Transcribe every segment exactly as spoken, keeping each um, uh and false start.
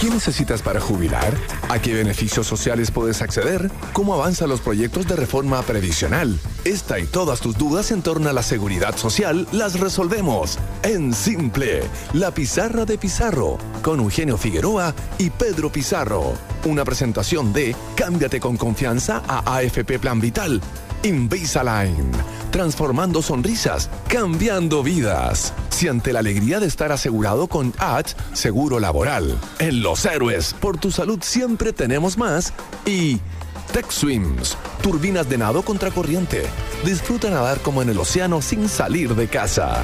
¿Qué necesitas para jubilar? ¿A qué beneficios sociales puedes acceder? ¿Cómo avanzan los proyectos de reforma previsional? Esta y todas tus dudas en torno a la seguridad social las resolvemos en Simple, la pizarra de Pizarro, con Eugenio Figueroa y Pedro Pizarro. Una presentación de Cámbiate con confianza a A F P Plan Vital. Invisalign, transformando sonrisas, cambiando vidas. Siente la alegría de estar asegurado con H Seguro Laboral. En Los Héroes, por tu salud siempre tenemos más. Y Tech Swims, turbinas de nado contracorriente. Disfruta nadar como en el océano sin salir de casa.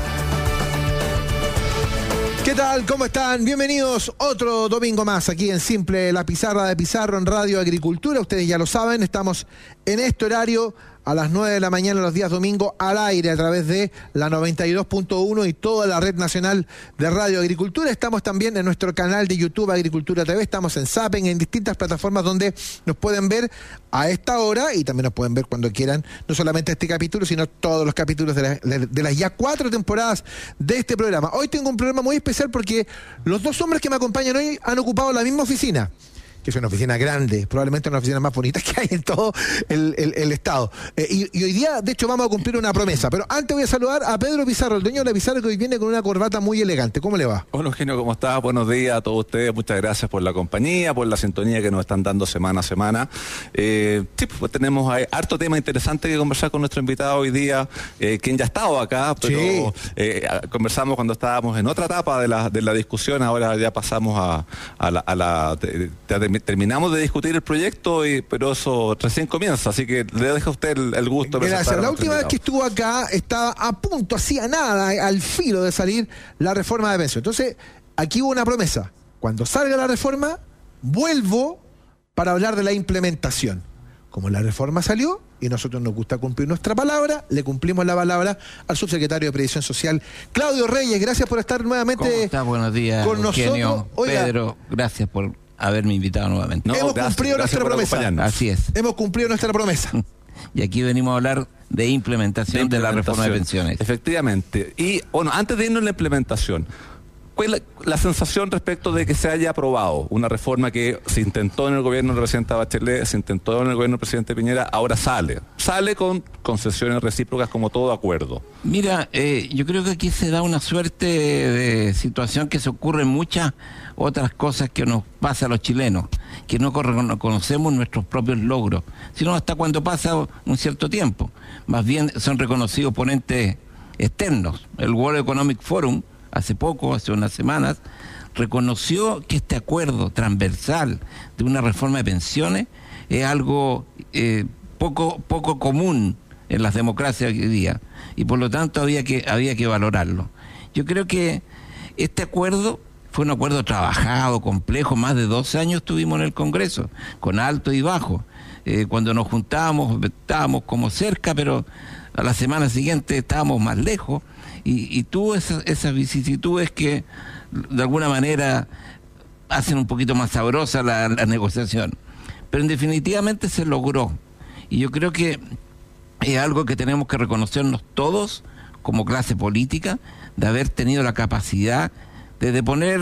¿Qué tal? ¿Cómo están? Bienvenidos otro domingo más aquí en Simple, la pizarra de Pizarro en Radio Agricultura. Ustedes ya lo saben, estamos en este horario a las nueve de la mañana los días domingo al aire a través de la noventa y dos punto uno y toda la red nacional de Radio Agricultura. Estamos también en nuestro canal de YouTube Agricultura T V, estamos en Zapping, en distintas plataformas donde nos pueden ver a esta hora y también nos pueden ver cuando quieran, no solamente este capítulo, sino todos los capítulos de, la, de, de las ya cuatro temporadas de este programa. Hoy tengo un programa muy especial porque los dos hombres que me acompañan hoy han ocupado la misma oficina, que es una oficina grande, probablemente una oficina más bonita que hay en todo el, el, el estado. Eh, y, y hoy día, de hecho, vamos a cumplir una promesa. Pero antes voy a saludar a Pedro Pizarro, el dueño de la Pizarra, que hoy viene con una corbata muy elegante. ¿Cómo le va? Hola, Eugenio, ¿cómo estás? Buenos días a todos ustedes. Muchas gracias por la compañía, por la sintonía que nos están dando semana a semana. Eh, sí, pues tenemos ahí harto tema interesante que conversar con nuestro invitado hoy día, eh, quien ya ha estado acá, pero sí. eh, conversamos cuando estábamos en otra etapa de la, de la discusión. Ahora ya pasamos a, a la... A la de, de, de, terminamos de discutir el proyecto, y, pero eso recién comienza, así que le deja a usted el, el gusto. Gracias. La última vez que estuvo acá estaba a punto, hacía nada, al filo de salir la reforma de pensión. Entonces, aquí hubo una promesa. Cuando salga la reforma, vuelvo para hablar de la implementación. Como la reforma salió y nosotros nos gusta cumplir nuestra palabra, le cumplimos la palabra al subsecretario de Previsión Social, Claudio Reyes. Gracias por estar nuevamente. ¿Cómo está? Buenos días, con Eugenio, nosotros. Oiga, Pedro, gracias por haberme invitado nuevamente. No, hemos gracias, cumplido gracias nuestra promesa. Así es. Hemos cumplido nuestra promesa. Y aquí venimos a hablar de implementación de, implementación. de la reforma de pensiones. Efectivamente. Y bueno, antes de irnos a la implementación, ¿cuál es la, la sensación respecto de que se haya aprobado una reforma que se intentó en el gobierno del presidente Bachelet, se intentó en el gobierno del presidente Piñera, ahora sale? Sale con concesiones recíprocas como todo acuerdo. Mira, eh, yo creo que aquí se da una suerte de situación que se ocurre en muchas otras cosas que nos pasa a los chilenos, que no conocemos nuestros propios logros, sino hasta cuando pasa un cierto tiempo. Más bien son reconocidos ponentes externos. El World Economic Forum, hace poco, hace unas semanas, reconoció que este acuerdo transversal de una reforma de pensiones es algo eh, poco, poco común en las democracias hoy día, y por lo tanto había que, había que valorarlo. Yo creo que este acuerdo fue un acuerdo trabajado, complejo, más de dos años estuvimos en el Congreso, con alto y bajo. Eh, cuando nos juntábamos, estábamos como cerca, pero a la semana siguiente estábamos más lejos, y, y tuvo esas, esas vicisitudes que de alguna manera hacen un poquito más sabrosa la, la negociación. Pero en definitivamente se logró, y yo creo que es algo que tenemos que reconocernos todos como clase política, de haber tenido la capacidad de, de poner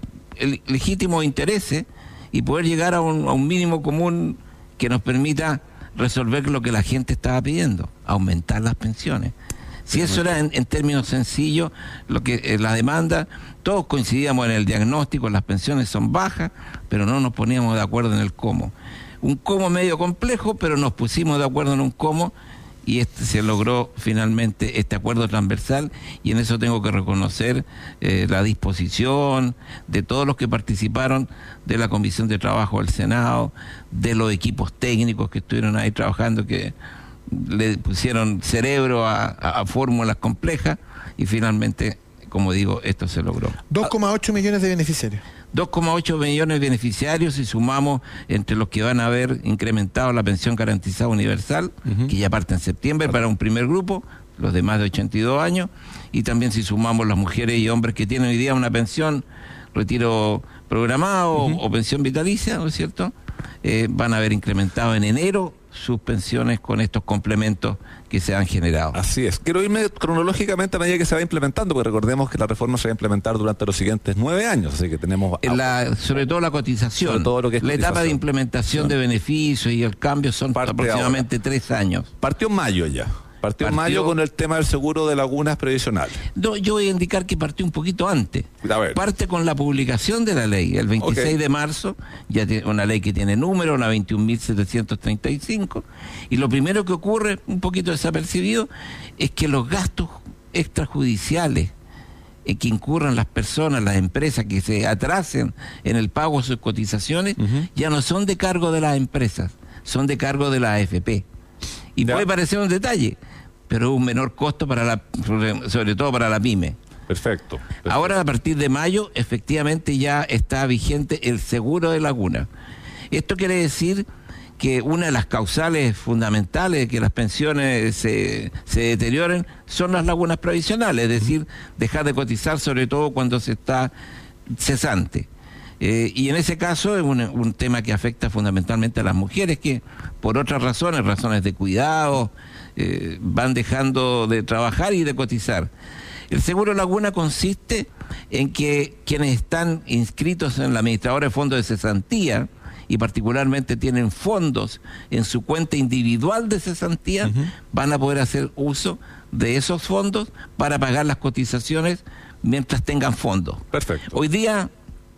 el legítimo interés y poder llegar a un, a un mínimo común que nos permita resolver lo que la gente estaba pidiendo, aumentar las pensiones. Si eso era en, en términos sencillos, lo que eh, la demanda, todos coincidíamos en el diagnóstico, las pensiones son bajas, pero no nos poníamos de acuerdo en el cómo. Un cómo medio complejo, pero nos pusimos de acuerdo en un cómo, y este se logró finalmente este acuerdo transversal, y en eso tengo que reconocer eh, la disposición de todos los que participaron, de la Comisión de Trabajo del Senado, de los equipos técnicos que estuvieron ahí trabajando, que le pusieron cerebro a, a, a fórmulas complejas, y finalmente, como digo, esto se logró. dos coma ocho millones de beneficiarios. dos coma ocho millones de beneficiarios, y sumamos entre los que van a haber incrementado la pensión garantizada universal, uh-huh. que ya parte en septiembre para un primer grupo, los de más de ochenta y dos años, y también si sumamos las mujeres y hombres que tienen hoy día una pensión, retiro programado uh-huh. o, o pensión vitalicia, ¿no es cierto? Eh, van a haber incrementado en enero sus pensiones con estos complementos que se han generado. Así es. Quiero irme cronológicamente a medida que se va implementando, porque recordemos que la reforma se va a implementar durante los siguientes nueve años, así que tenemos... La, sobre todo la cotización. Sobre todo lo que es la cotización. etapa de implementación de beneficios y el cambio son Parte aproximadamente ahora. tres años. Partió en mayo ya. Partió, en Partió- mayo con el tema del seguro de lagunas previsionales. No, yo voy a indicar que partió un poquito antes. A ver. Parte con la publicación de la ley, el veintiséis Ok. de marzo, ya tiene una ley que tiene número, la veintiún mil setecientos treinta y cinco, y lo primero que ocurre, un poquito desapercibido, es que los gastos extrajudiciales eh, que incurran las personas, las empresas que se atrasen en el pago de sus cotizaciones, Ujú. ya no son de cargo de las empresas, son de cargo de la A F P. Y Ya. puede parecer un detalle, pero es un menor costo para la, sobre todo para la pyme. Perfecto. perfecto. Ahora, a partir de mayo, efectivamente ya está vigente el seguro de laguna. Esto quiere decir que una de las causales fundamentales de que las pensiones se, se deterioren son las lagunas provisionales, es decir, dejar de cotizar sobre todo cuando se está cesante. Eh, y en ese caso es un, un tema que afecta fundamentalmente a las mujeres que por otras razones, razones de cuidado, eh, van dejando de trabajar y de cotizar. El seguro laguna consiste en que quienes están inscritos en la administradora de fondos de cesantía y particularmente tienen fondos en su cuenta individual de cesantía, Ujú. van a poder hacer uso de esos fondos para pagar las cotizaciones mientras tengan fondos. Perfecto. Hoy día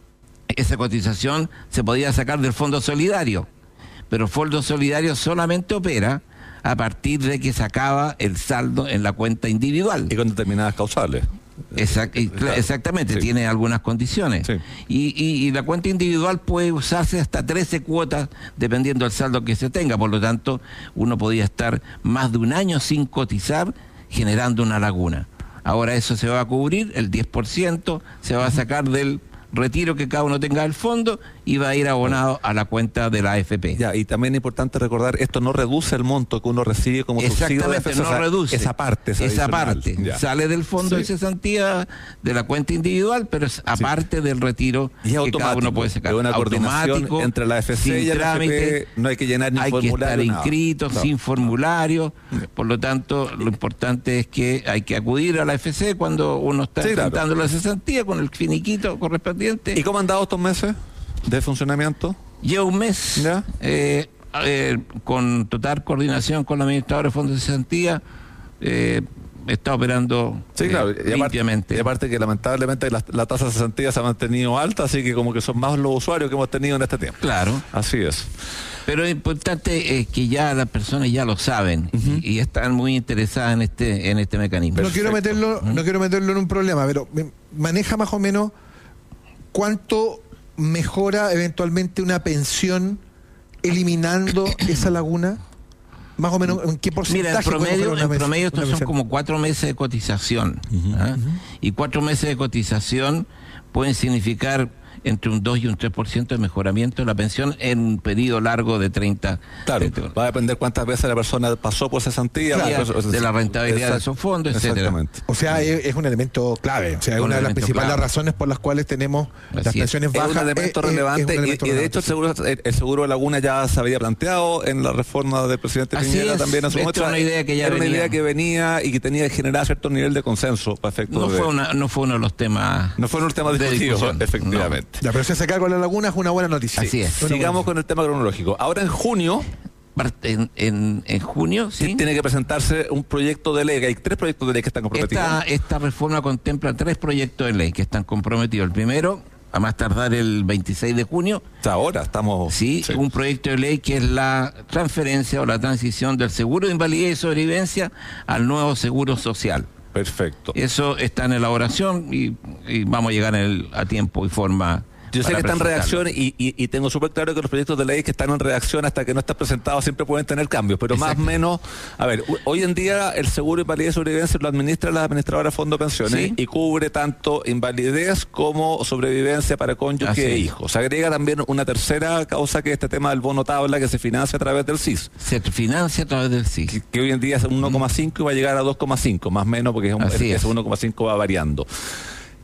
esa cotización se podía sacar del fondo solidario, pero el fondo solidario solamente opera a partir de que se acaba el saldo en la cuenta individual. Y con determinadas causales. Exact- y cla- Claro. exactamente, Sí. tiene algunas condiciones. Sí. Y, y- y la cuenta individual puede usarse hasta trece cuotas dependiendo del saldo que se tenga. Por lo tanto, uno podía estar más de un año sin cotizar generando una laguna. Ahora eso se va a cubrir, el diez por ciento se va a sacar del retiro que cada uno tenga del fondo y va a ir abonado a la cuenta de la A F P. Ya, y también es importante recordar, esto no reduce el monto que uno recibe como subsidio de Exactamente, defensa, no o sea, reduce. Esa parte es Esa adicional. parte Ya. sale del fondo Sí. de cesantía de la cuenta individual, pero es aparte del retiro Y es que automático. cada uno puede sacar. Es una coordinación Automático, entre la F C sin y el trámite, F P, no hay que llenar ni hay que formulario, estar nada. inscritos, No. sin formulario. Por lo tanto, lo importante es que hay que acudir a la F C cuando uno está Sí, claro. enfrentando la cesantía con el finiquito correspondiente. ¿Y cómo han dado estos meses de funcionamiento? Lleva un mes ¿Ya? eh, eh, con total coordinación con la administradora de fondos de cesantía, eh, está operando Sí, eh, claro. Y aparte, limpiamente. y aparte que lamentablemente la, la tasa de cesantía se ha mantenido alta, así que como que son más los usuarios que hemos tenido en este tiempo. Claro, Así es. pero lo importante es que ya las personas ya lo saben y, y están muy interesadas en este en este mecanismo. No quiero Perfecto. meterlo, no quiero meterlo en un problema, pero me- maneja más o menos cuánto mejora eventualmente una pensión eliminando esa laguna. Más o menos, ¿en qué porcentaje? Mira, en puede promedio, mejorar una en pens- promedio una estos son pensión? como cuatro meses de cotización. ¿ah? Y cuatro meses de cotización pueden significar entre un dos y un tres por ciento de mejoramiento de la pensión en un periodo largo de treinta. Claro, treinta va a depender cuántas veces la persona pasó por cesantía. Claro, pues, de la rentabilidad de exact- esos fondos, etcétera. Exactamente. O sea, es, es un elemento clave. O sea, es Un una de las elemento principales clave. razones por las cuales tenemos las Así es. pensiones Es bajas. un elemento eh, eh, relevante es un y- elemento y, de hecho relevante. el seguro, el, el seguro de Laguna ya se había planteado en la reforma del presidente Así Piñera es. también en su Esta momento. es una idea que ya Era una venía. idea que venía y que tenía que generar cierto nivel de consenso para efectos No de- fue, una, no fue uno de los temas. no fueron los temas de discutidos, discusión. efectivamente. Ya, pero si se carga con la laguna es una buena noticia. Así es. Una buena Sigamos con el tema cronológico. Ahora en junio Parte- En, en, en junio, ¿sí? tiene que presentarse un proyecto de ley, que hay tres proyectos de ley que están comprometidos. Esta, esta reforma contempla tres proyectos de ley que están comprometidos. El primero, a más tardar el veintiséis de junio, O sea, ahora estamos... sí, un proyecto de ley que es la transferencia o la transición del seguro de invalidez y sobrevivencia al nuevo seguro social. Perfecto. Eso está en elaboración y, y vamos a llegar en el- a tiempo y forma. Yo sé que para está en presentarlo. redacción y, y, y tengo súper claro que los proyectos de ley que están en redacción hasta que no están presentados siempre pueden tener cambios, pero Exacto. más o menos, a ver, u- hoy en día el seguro de invalidez y sobrevivencia lo administra la administradora de fondo de pensiones Sí. y cubre tanto invalidez como sobrevivencia para cónyuge Así e es. hijos. Se agrega también una tercera causa que es este tema del bono tabla que se financia a través del C I S. Se financia a través del C I Que, S. que hoy en día es uno coma cinco y va a llegar a dos coma cinco, más o menos, porque es un- Así ese es. uno coma cinco va variando.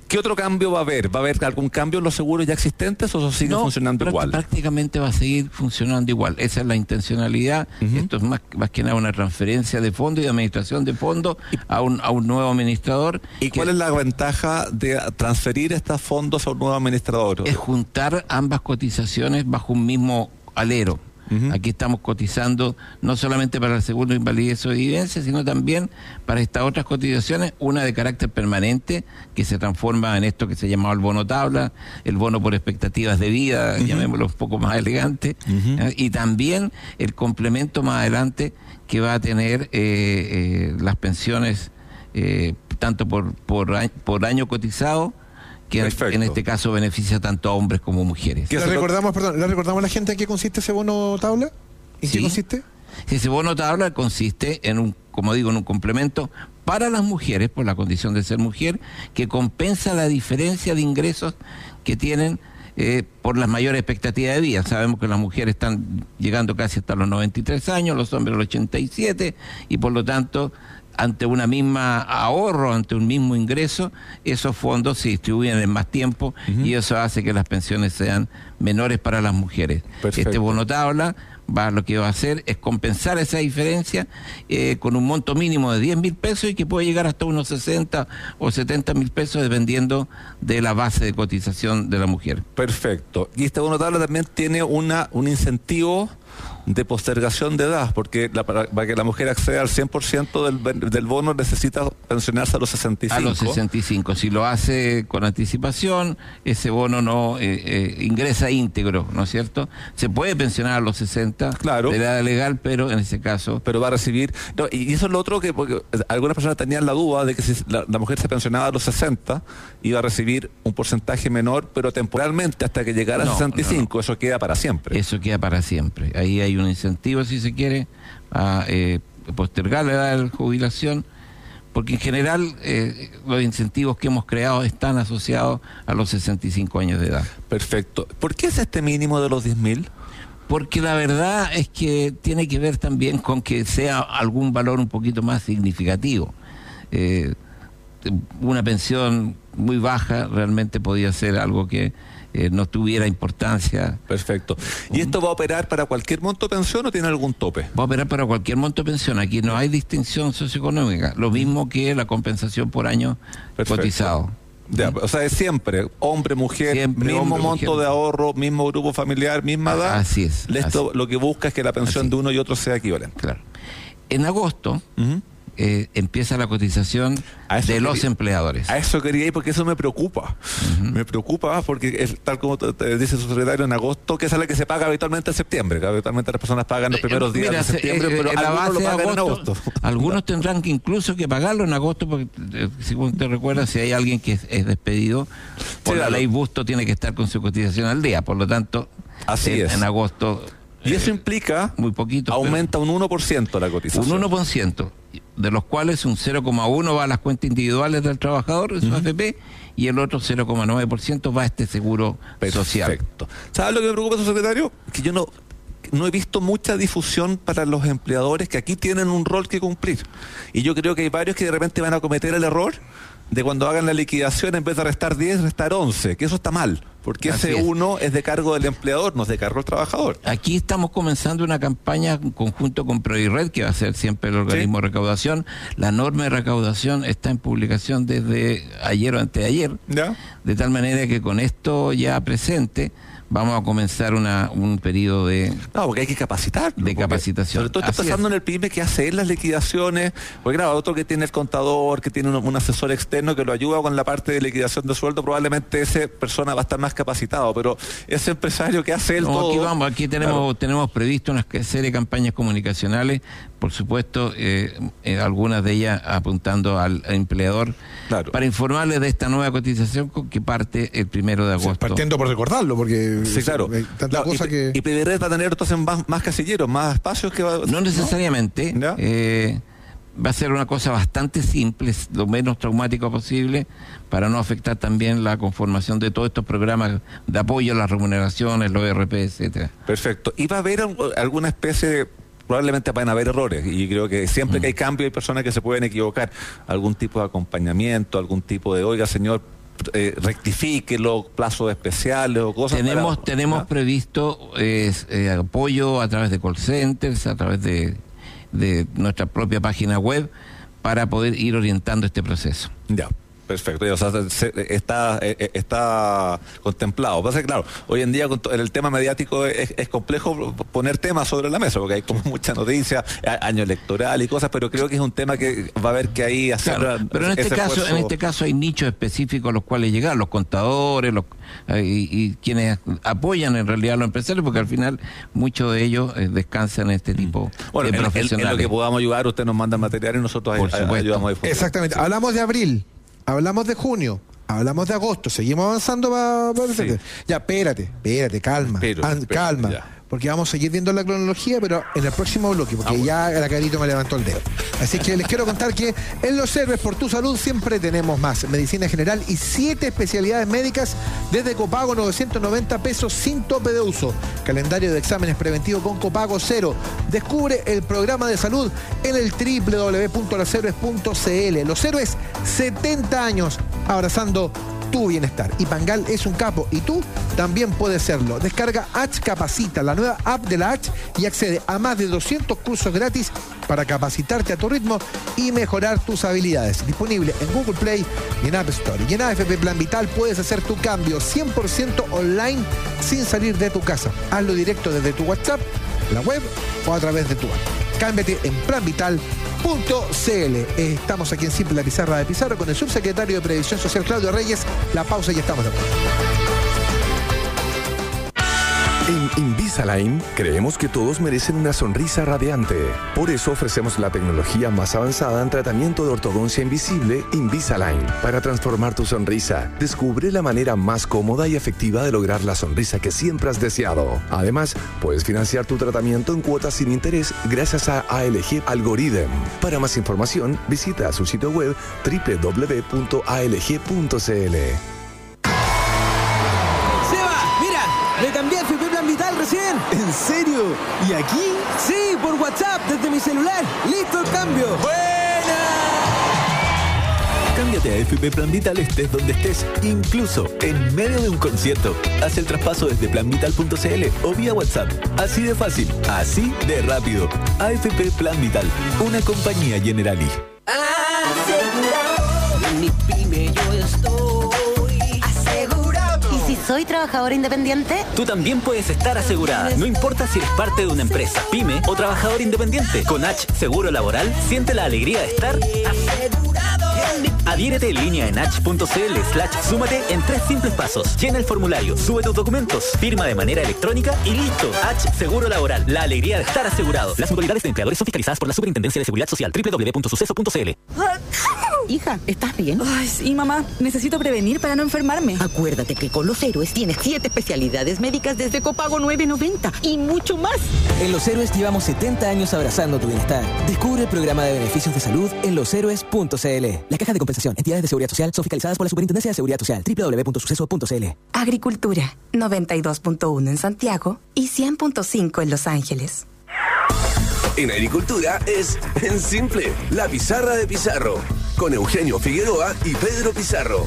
¿Qué otro cambio va a haber? ¿Va a haber algún cambio en los seguros ya existentes o sigue no, funcionando práct- igual? Prácticamente va a seguir funcionando igual. Esa es la intencionalidad. Uh-huh. Esto es más, más que nada una transferencia de fondos y de administración de fondos a un, a un nuevo administrador. ¿Y cuál es la ventaja de transferir estos fondos a un nuevo administrador? Es juntar ambas cotizaciones bajo un mismo alero. Uh-huh. Aquí estamos cotizando no solamente para el seguro de invalidez o vivencia, sino también para estas otras cotizaciones, una de carácter permanente, que se transforma en esto que se llamaba el bono tabla, el bono por expectativas de vida, uh-huh. llamémoslo un poco más elegante, uh-huh. ¿eh? Y también el complemento más adelante que va a tener eh, eh, las pensiones, eh, tanto por, por, por año cotizado, que Perfecto. En este caso beneficia tanto a hombres como mujeres. ¿Le recordamos, perdón, ¿le recordamos a la gente en qué consiste ese bono tabla? ¿En sí. qué consiste? Ese bono tabla consiste en un, como digo, en un complemento para las mujeres, por la condición de ser mujer, que compensa la diferencia de ingresos que tienen eh, por las mayores expectativas de vida. Sabemos que las mujeres están llegando casi hasta los noventa y tres años, los hombres a los ochenta y siete, y por lo tanto, ante una misma ahorro, ante un mismo ingreso, esos fondos se distribuyen en más tiempo uh-huh. y eso hace que las pensiones sean menores para las mujeres. Perfecto. Este bono tabla va, lo que va a hacer es compensar esa diferencia eh, con un monto mínimo de diez mil pesos y que puede llegar hasta unos sesenta o setenta mil pesos dependiendo de la base de cotización de la mujer. Perfecto. Y este bono tabla también tiene una un incentivo de postergación de edad, porque la, para, para que la mujer acceda al cien por ciento del, del bono necesita pensionarse a los sesenta y cinco. A los sesenta y cinco. Si lo hace con anticipación, ese bono no eh, eh, ingresa íntegro, ¿no es cierto? Se puede pensionar a los sesenta, claro, de edad legal, pero en ese caso... Pero va a recibir... No, y eso es lo otro que, porque algunas personas tenían la duda de que si la, la mujer se pensionaba a los sesenta, iba a recibir un porcentaje menor, pero temporalmente hasta que llegara no, a sesenta y cinco, no, no. Eso queda para siempre. Eso queda para siempre. Ahí hay un incentivo, si se quiere, a eh, postergar la edad de la jubilación, porque en general eh, los incentivos que hemos creado están asociados a los sesenta y cinco años de edad. Perfecto. ¿Por qué es este mínimo de los diez mil? Porque la verdad es que tiene que ver también con que sea algún valor un poquito más significativo. Eh, una pensión muy baja realmente podía ser algo que Eh, no tuviera importancia. Perfecto. ¿Y esto va a operar para cualquier monto de pensión o tiene algún tope? Va a operar para cualquier monto de pensión. Aquí no hay distinción socioeconómica. Lo mismo que la compensación por año Perfecto. Cotizado. Ya, o sea, es siempre hombre, mujer, siempre mismo hombre, monto mujer. De ahorro, mismo grupo familiar, misma edad. Así es. Esto así. Lo que busca es que la pensión así. De uno y otro sea equivalente. Claro. En agosto... Uh-huh. Eh, empieza la cotización de quería, los empleadores. A eso quería ir porque eso me preocupa. Uh-huh. Me preocupa porque es, tal como te, te dice su secretario, en agosto, que es la que se paga habitualmente en septiembre. Que habitualmente las personas pagan los primeros días Mira, de septiembre, eh, pero la algunos lo pagan agosto, en agosto. Algunos tendrán que incluso que pagarlo en agosto porque, eh, según te recuerdas, si hay alguien que es, es despedido, por sí, la ley Busto tiene que estar con su cotización al día. Por lo tanto, así en, es. en agosto... Y eso implica, muy poquito, aumenta un uno por ciento la cotización. Un uno por ciento, de los cuales un cero coma uno va a las cuentas individuales del trabajador, de su uh-huh. A F P, y el otro cero coma nueve por ciento va a este seguro Perfecto. Social. Perfecto. ¿Sabes lo que me preocupa, su secretario? Que yo no... no he visto mucha difusión para los empleadores que aquí tienen un rol que cumplir. Y yo creo que hay varios que de repente van a cometer el error de cuando hagan la liquidación, en vez de restar diez, restar once, que eso está mal, porque Así ese es. uno es de cargo del empleador, no es de cargo del trabajador. Aquí estamos comenzando una campaña en conjunto con ProIRred, que va a ser siempre el organismo ¿Sí? de recaudación. La norma de recaudación está en publicación desde ayer o antes de ayer, ¿Ya? de tal manera que con esto ya presente vamos a comenzar una, un periodo de... No, porque hay que capacitar. De capacitación. Sobre todo está Así pensando es. En el PYME que hace las liquidaciones, porque claro, otro que tiene el contador, que tiene un, un asesor externo que lo ayuda con la parte de liquidación de sueldo, probablemente esa persona va a estar más capacitado, pero ese empresario que hace él no, todo... Aquí vamos, aquí tenemos, claro. tenemos previsto una serie de campañas comunicacionales, por supuesto, eh, eh, algunas de ellas apuntando al, al empleador, claro. para informarles de esta nueva cotización que parte el primero de agosto. Sí, partiendo por recordarlo, porque sí, claro. hay tanta claro, cosa y, que... Y ProIRred va a tener entonces más, más casilleros, más espacios que va... No necesariamente, ¿no? eh, va a ser una cosa bastante simple, lo menos traumático posible, para no afectar también la conformación de todos estos programas de apoyo a las remuneraciones, los E R P, etcétera. Perfecto. ¿Y va a haber alguna especie de... Probablemente van a haber errores y creo que siempre mm. que hay cambio hay personas que se pueden equivocar, algún tipo de acompañamiento, algún tipo de, oiga señor, eh, rectifique los plazos especiales o cosas. Tenemos, para, tenemos ¿no? previsto eh, eh, apoyo a través de call centers, a través de, de nuestra propia página web, para poder ir orientando este proceso. Ya. Perfecto, o sea, se, está eh, está contemplado. Pasa que, claro, hoy en día con to, en el tema mediático es, es complejo poner temas sobre la mesa, porque hay como mucha noticia, a, año electoral y cosas, pero creo que es un tema que va a haber que ahí hacer. Claro, pero en este caso, esfuerzo. en este caso hay nichos específicos a los cuales llegar, los contadores, los eh, y, y quienes apoyan en realidad a los empresarios, porque al final muchos de ellos eh, descansan en este tipo bueno, de en, profesionales. En, en lo que podamos ayudar, usted nos manda material y nosotros Por a, a, ayudamos a difundir. Exactamente, sí. Hablamos de abril. Hablamos de junio, hablamos de agosto, seguimos avanzando para... Pa, sí. Ya, espérate, espérate, calma, Pero, an, pero, calma, ya. porque vamos a seguir viendo la cronología, pero en el próximo bloque, porque ah, bueno. ya la Carito me levantó el dedo. Así que les quiero contar que en Los Héroes por tu salud siempre tenemos más. Medicina general y siete especialidades médicas desde copago novecientos noventa pesos sin tope de uso. Calendario de exámenes preventivos con copago cero. Descubre el programa de salud en el doble u doble u doble u punto los héroes punto c l. Los Héroes, setenta años abrazando tu bienestar. Y Pangal es un capo y tú también puedes serlo. Descarga H Capacita, la nueva app de la H, y accede a más de doscientos cursos gratis para capacitarte a tu ritmo y mejorar tus habilidades. Disponible en Google Play y en App Store. Y en A F P Plan Vital puedes hacer tu cambio cien por ciento online sin salir de tu casa. Hazlo directo desde tu WhatsApp, la web o a través de tu app. Cámbiate en plan vital punto c l. Estamos aquí en Simple la Pizarra de Pizarro con el subsecretario de Previsión Social, Claudio Reyes. La pausa y ya estamos de vuelta. En Invisalign creemos que todos merecen una sonrisa radiante. Por eso ofrecemos la tecnología más avanzada en tratamiento de ortodoncia invisible, Invisalign, para transformar tu sonrisa. Descubre la manera más cómoda y efectiva de lograr la sonrisa que siempre has deseado. Además, puedes financiar tu tratamiento en cuotas sin interés gracias a A L G Algorithm. Para más información, visita su sitio web doble u doble u doble u punto a l g punto c l. Me cambié a F P Plan Vital recién. ¿En serio? ¿Y aquí? Sí, por WhatsApp, desde mi celular. ¡Listo el cambio! ¡Buena! Cámbiate a F P Plan Vital estés donde estés, incluso en medio de un concierto. Haz el traspaso desde plan vital punto c l o vía WhatsApp. Así de fácil, así de rápido. A F P Plan Vital, una compañía Generali. Asegurado. En mi pyme yo estoy asegurado. ¿Y si soy trabajadora independiente? Tú también puedes estar asegurada. No importa si eres parte de una empresa, pyme o trabajador independiente. Con H Seguro Laboral, siente la alegría de estar asegurado. Adhiérete en línea en h punto c l slash súmate en tres simples pasos. Llena el formulario, sube tus documentos, firma de manera electrónica y listo. H Seguro Laboral, la alegría de estar asegurado. Las modalidades de empleadores son fiscalizadas por la Superintendencia de Seguridad Social. doble u doble u doble u punto suceso punto c l. Hija, ¿estás bien? Ay, sí, mamá. Necesito prevenir para no enfermarme. Acuérdate que con Los Héroes tienes siete especialidades médicas desde copago nueve noventa y mucho más. En Los Héroes llevamos setenta años abrazando tu bienestar. Descubre el programa de beneficios de salud en los héroes punto c l. La caja de compensación, entidades de seguridad social son fiscalizadas por la Superintendencia de Seguridad Social. doble u doble u doble u punto suceso punto c l. Agricultura, noventa y dos punto uno en Santiago y cien punto cinco en Los Ángeles. En agricultura es en Simple, la Pizarra de Pizarro, con Eugenio Figueroa y Pedro Pizarro.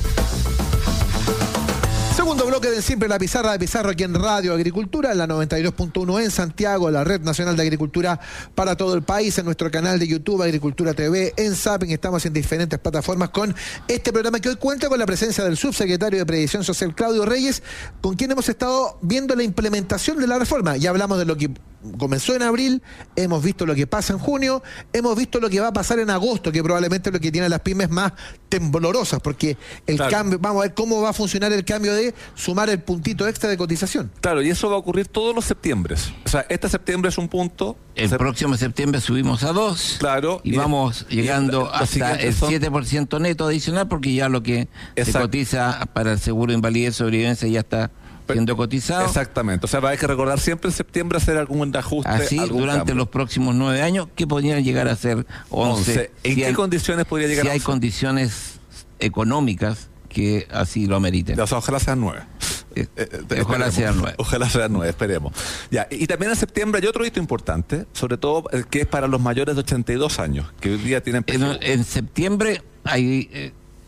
Segundo bloque de Simple la Pizarra de Pizarro aquí en Radio Agricultura, en la noventa y dos punto uno en Santiago, la Red Nacional de Agricultura para todo el país, en nuestro canal de YouTube Agricultura T V, en Zapping, estamos en diferentes plataformas con este programa que hoy cuenta con la presencia del subsecretario de Previsión Social, Claudio Reyes, con quien hemos estado viendo la implementación de la reforma. Ya hablamos de lo que comenzó en abril, hemos visto lo que pasa en junio, hemos visto lo que va a pasar en agosto, que probablemente es lo que tiene a las pymes más temblorosas, porque el claro. cambio, vamos a ver cómo va a funcionar el cambio de sumar el puntito extra de cotización. Claro, y eso va a ocurrir todos los septiembres. O sea, este septiembre es un punto. El se... próximo septiembre subimos a dos. Claro. Y, y vamos y llegando y hasta el son... siete por ciento neto adicional, porque ya lo que Exacto. se cotiza para el seguro de invalidez y sobrevivencia ya está siendo cotizado. Exactamente. O sea, hay que recordar siempre en septiembre hacer algún ajuste. Así, algún durante cambio. los próximos nueve años, que podrían llegar a ser once. once. ¿En si qué hay, condiciones podría llegar si a hay once? Condiciones económicas que así lo ameriten. O sea, ojalá sean nueve. Eh, eh, ojalá sean nueve. Ojalá sean nueve, esperemos. Ya, y, y también en septiembre hay otro hito importante, sobre todo eh, que es para los mayores de ochenta y dos años, que hoy día tienen... En, en septiembre hay... Eh,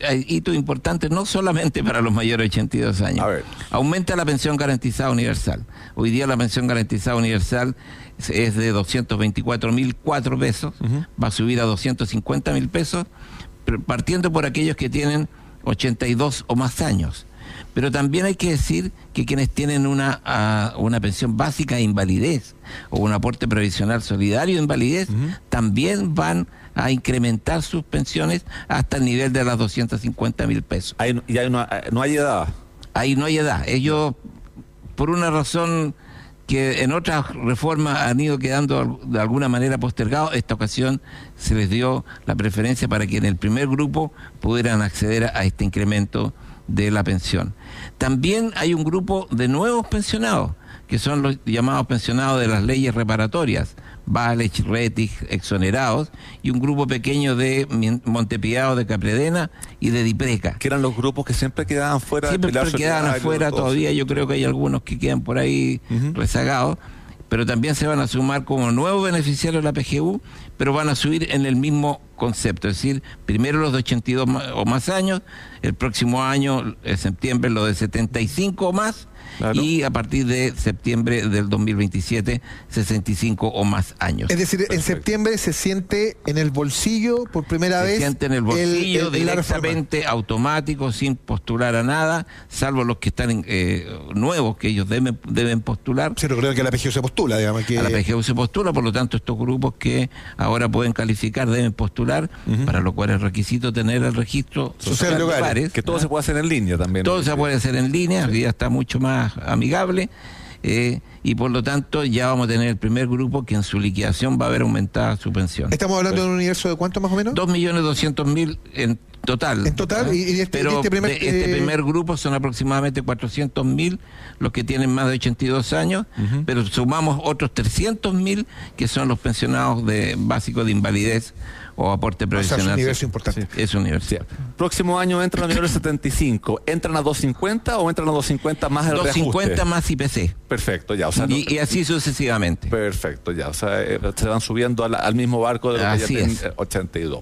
hay hitos importantes no solamente para los mayores de ochenta y dos años. A ver. Aumenta la pensión garantizada universal. Hoy día la pensión garantizada universal es, es de doscientos veinticuatro mil cuatro pesos, uh-huh. va a subir a doscientos cincuenta mil pesos, partiendo por aquellos que tienen ochenta y dos o más años. Pero también hay que decir que quienes tienen una, uh, una pensión básica de invalidez o un aporte previsional solidario de invalidez, uh-huh. también van a incrementar sus pensiones hasta el nivel de las doscientos cincuenta mil pesos. Ahí, y ahí no, no hay edad. Ahí no hay edad. Ellos, por una razón que en otras reformas han ido quedando de alguna manera postergados, esta ocasión se les dio la preferencia para que en el primer grupo pudieran acceder a este incremento de la pensión. También hay un grupo de nuevos pensionados, que son los llamados pensionados de las leyes reparatorias, Valech, Rettig, exonerados, y un grupo pequeño de Montepiado, de Capredena y de Dipreca. Que eran los grupos que siempre quedaban fuera siempre del pilar quedaban afuera todos. Todavía, yo creo que hay algunos que quedan por ahí uh-huh. rezagados, pero también se van a sumar como nuevos beneficiarios de la P G U, pero van a subir en el mismo concepto, es decir, primero los de ochenta y dos o más años, el próximo año, en septiembre, los de setenta y cinco o más, claro. y a partir de septiembre del dos mil veintisiete, sesenta y cinco o más años. Es decir, Perfecto. En septiembre se siente en el bolsillo por primera se vez. Se siente en el bolsillo el, el, directamente, automático, sin postular a nada, salvo los que están eh, nuevos, que ellos deben, deben postular. Sí, pero creo que la P G U se postula, digamos. Que... A la P G U se postula, por lo tanto, estos grupos que ahora pueden calificar deben postular, uh-huh. para lo cual es requisito tener el registro social de hogares. Que todo ¿no? se puede hacer en línea también. Todo se puede hacer en línea, hoy día está mucho más amigable, eh, y por lo tanto ya vamos a tener el primer grupo que en su liquidación va a haber aumentada su pensión. ¿Estamos hablando pues, de un universo de cuánto más o menos? dos millones doscientos mil en total. En total, ¿eh? y, y este, pero este, primer, de, este eh... primer grupo son aproximadamente cuatrocientos mil los que tienen más de ochenta y dos años, uh-huh. pero sumamos otros trescientos mil que son los pensionados de básicos de invalidez o aporte previsional. O sea, es un universo importante. Sí. Es un universo. Sí. Próximo año entran a nivel setenta y cinco. ¿Entran a doscientos cincuenta o entran a doscientos cincuenta más el reajuste? doscientos cincuenta más I P C. Perfecto, ya. O sea, y, no, y así sucesivamente. Perfecto, ya. O sea, eh, se van subiendo al, al mismo barco de los que ya tienen ochenta y dos.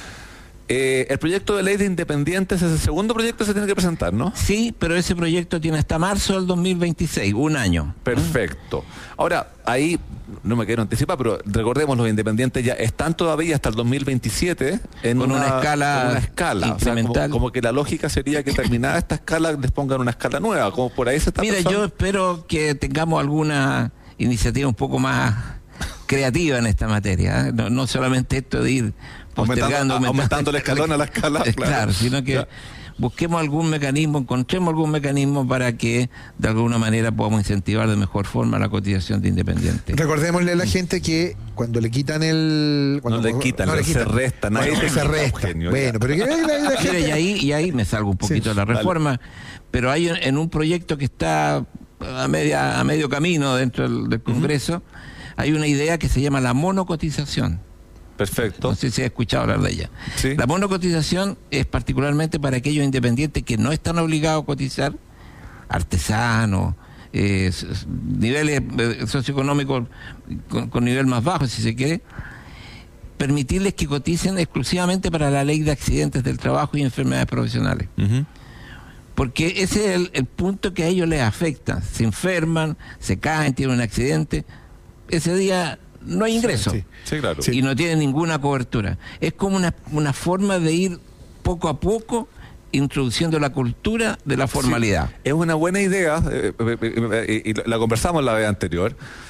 Eh, el proyecto de ley de independientes es el segundo proyecto que se tiene que presentar, ¿no? Sí, pero ese proyecto tiene hasta marzo del dos mil veintiséis, un año. Perfecto. Ahora, ahí no me quiero anticipar, pero recordemos, los independientes ya están todavía hasta el dos mil veintisiete en con una, una escala, con una escala incremental. O sea, como, como que la lógica sería que terminada esta escala les pongan una escala nueva, como por ahí se está Mira, pensando. Yo espero que tengamos alguna iniciativa un poco más creativa en esta materia, ¿eh? no, no solamente esto de ir postergando, aumentando, aumentando el escalón a la escala, claro, claro, sino que ya. busquemos algún mecanismo, encontremos algún mecanismo para que de alguna manera podamos incentivar de mejor forma la cotización de independientes. Recordémosle a la gente que cuando le quitan el... Cuando, no le quitan, no le quitan. se resta. Nadie bueno, se resta. Genio, bueno, pero que la, la gente... Mira, y ahí, y ahí me salgo un poquito sí, de la reforma, dale. Pero hay en, en un proyecto que está a, media, a medio camino dentro del, del Congreso, uh-huh. hay una idea que se llama la monocotización. Perfecto. No sé si has escuchado hablar de ella. ¿Sí? La monocotización es particularmente para aquellos independientes que no están obligados a cotizar, artesanos, eh, niveles socioeconómicos con, con nivel más bajo, si se quiere, permitirles que coticen exclusivamente para la ley de accidentes del trabajo y enfermedades profesionales. Uh-huh. Porque ese es el, el punto que a ellos les afecta. Se enferman, se caen, tienen un accidente. Ese día no hay ingreso. Sí, sí, claro. Y no tienen ninguna cobertura. Es como una, una forma de ir poco a poco introduciendo la cultura de la formalidad. Sí, es una buena idea, eh, eh, eh, y la conversamos la vez anterior.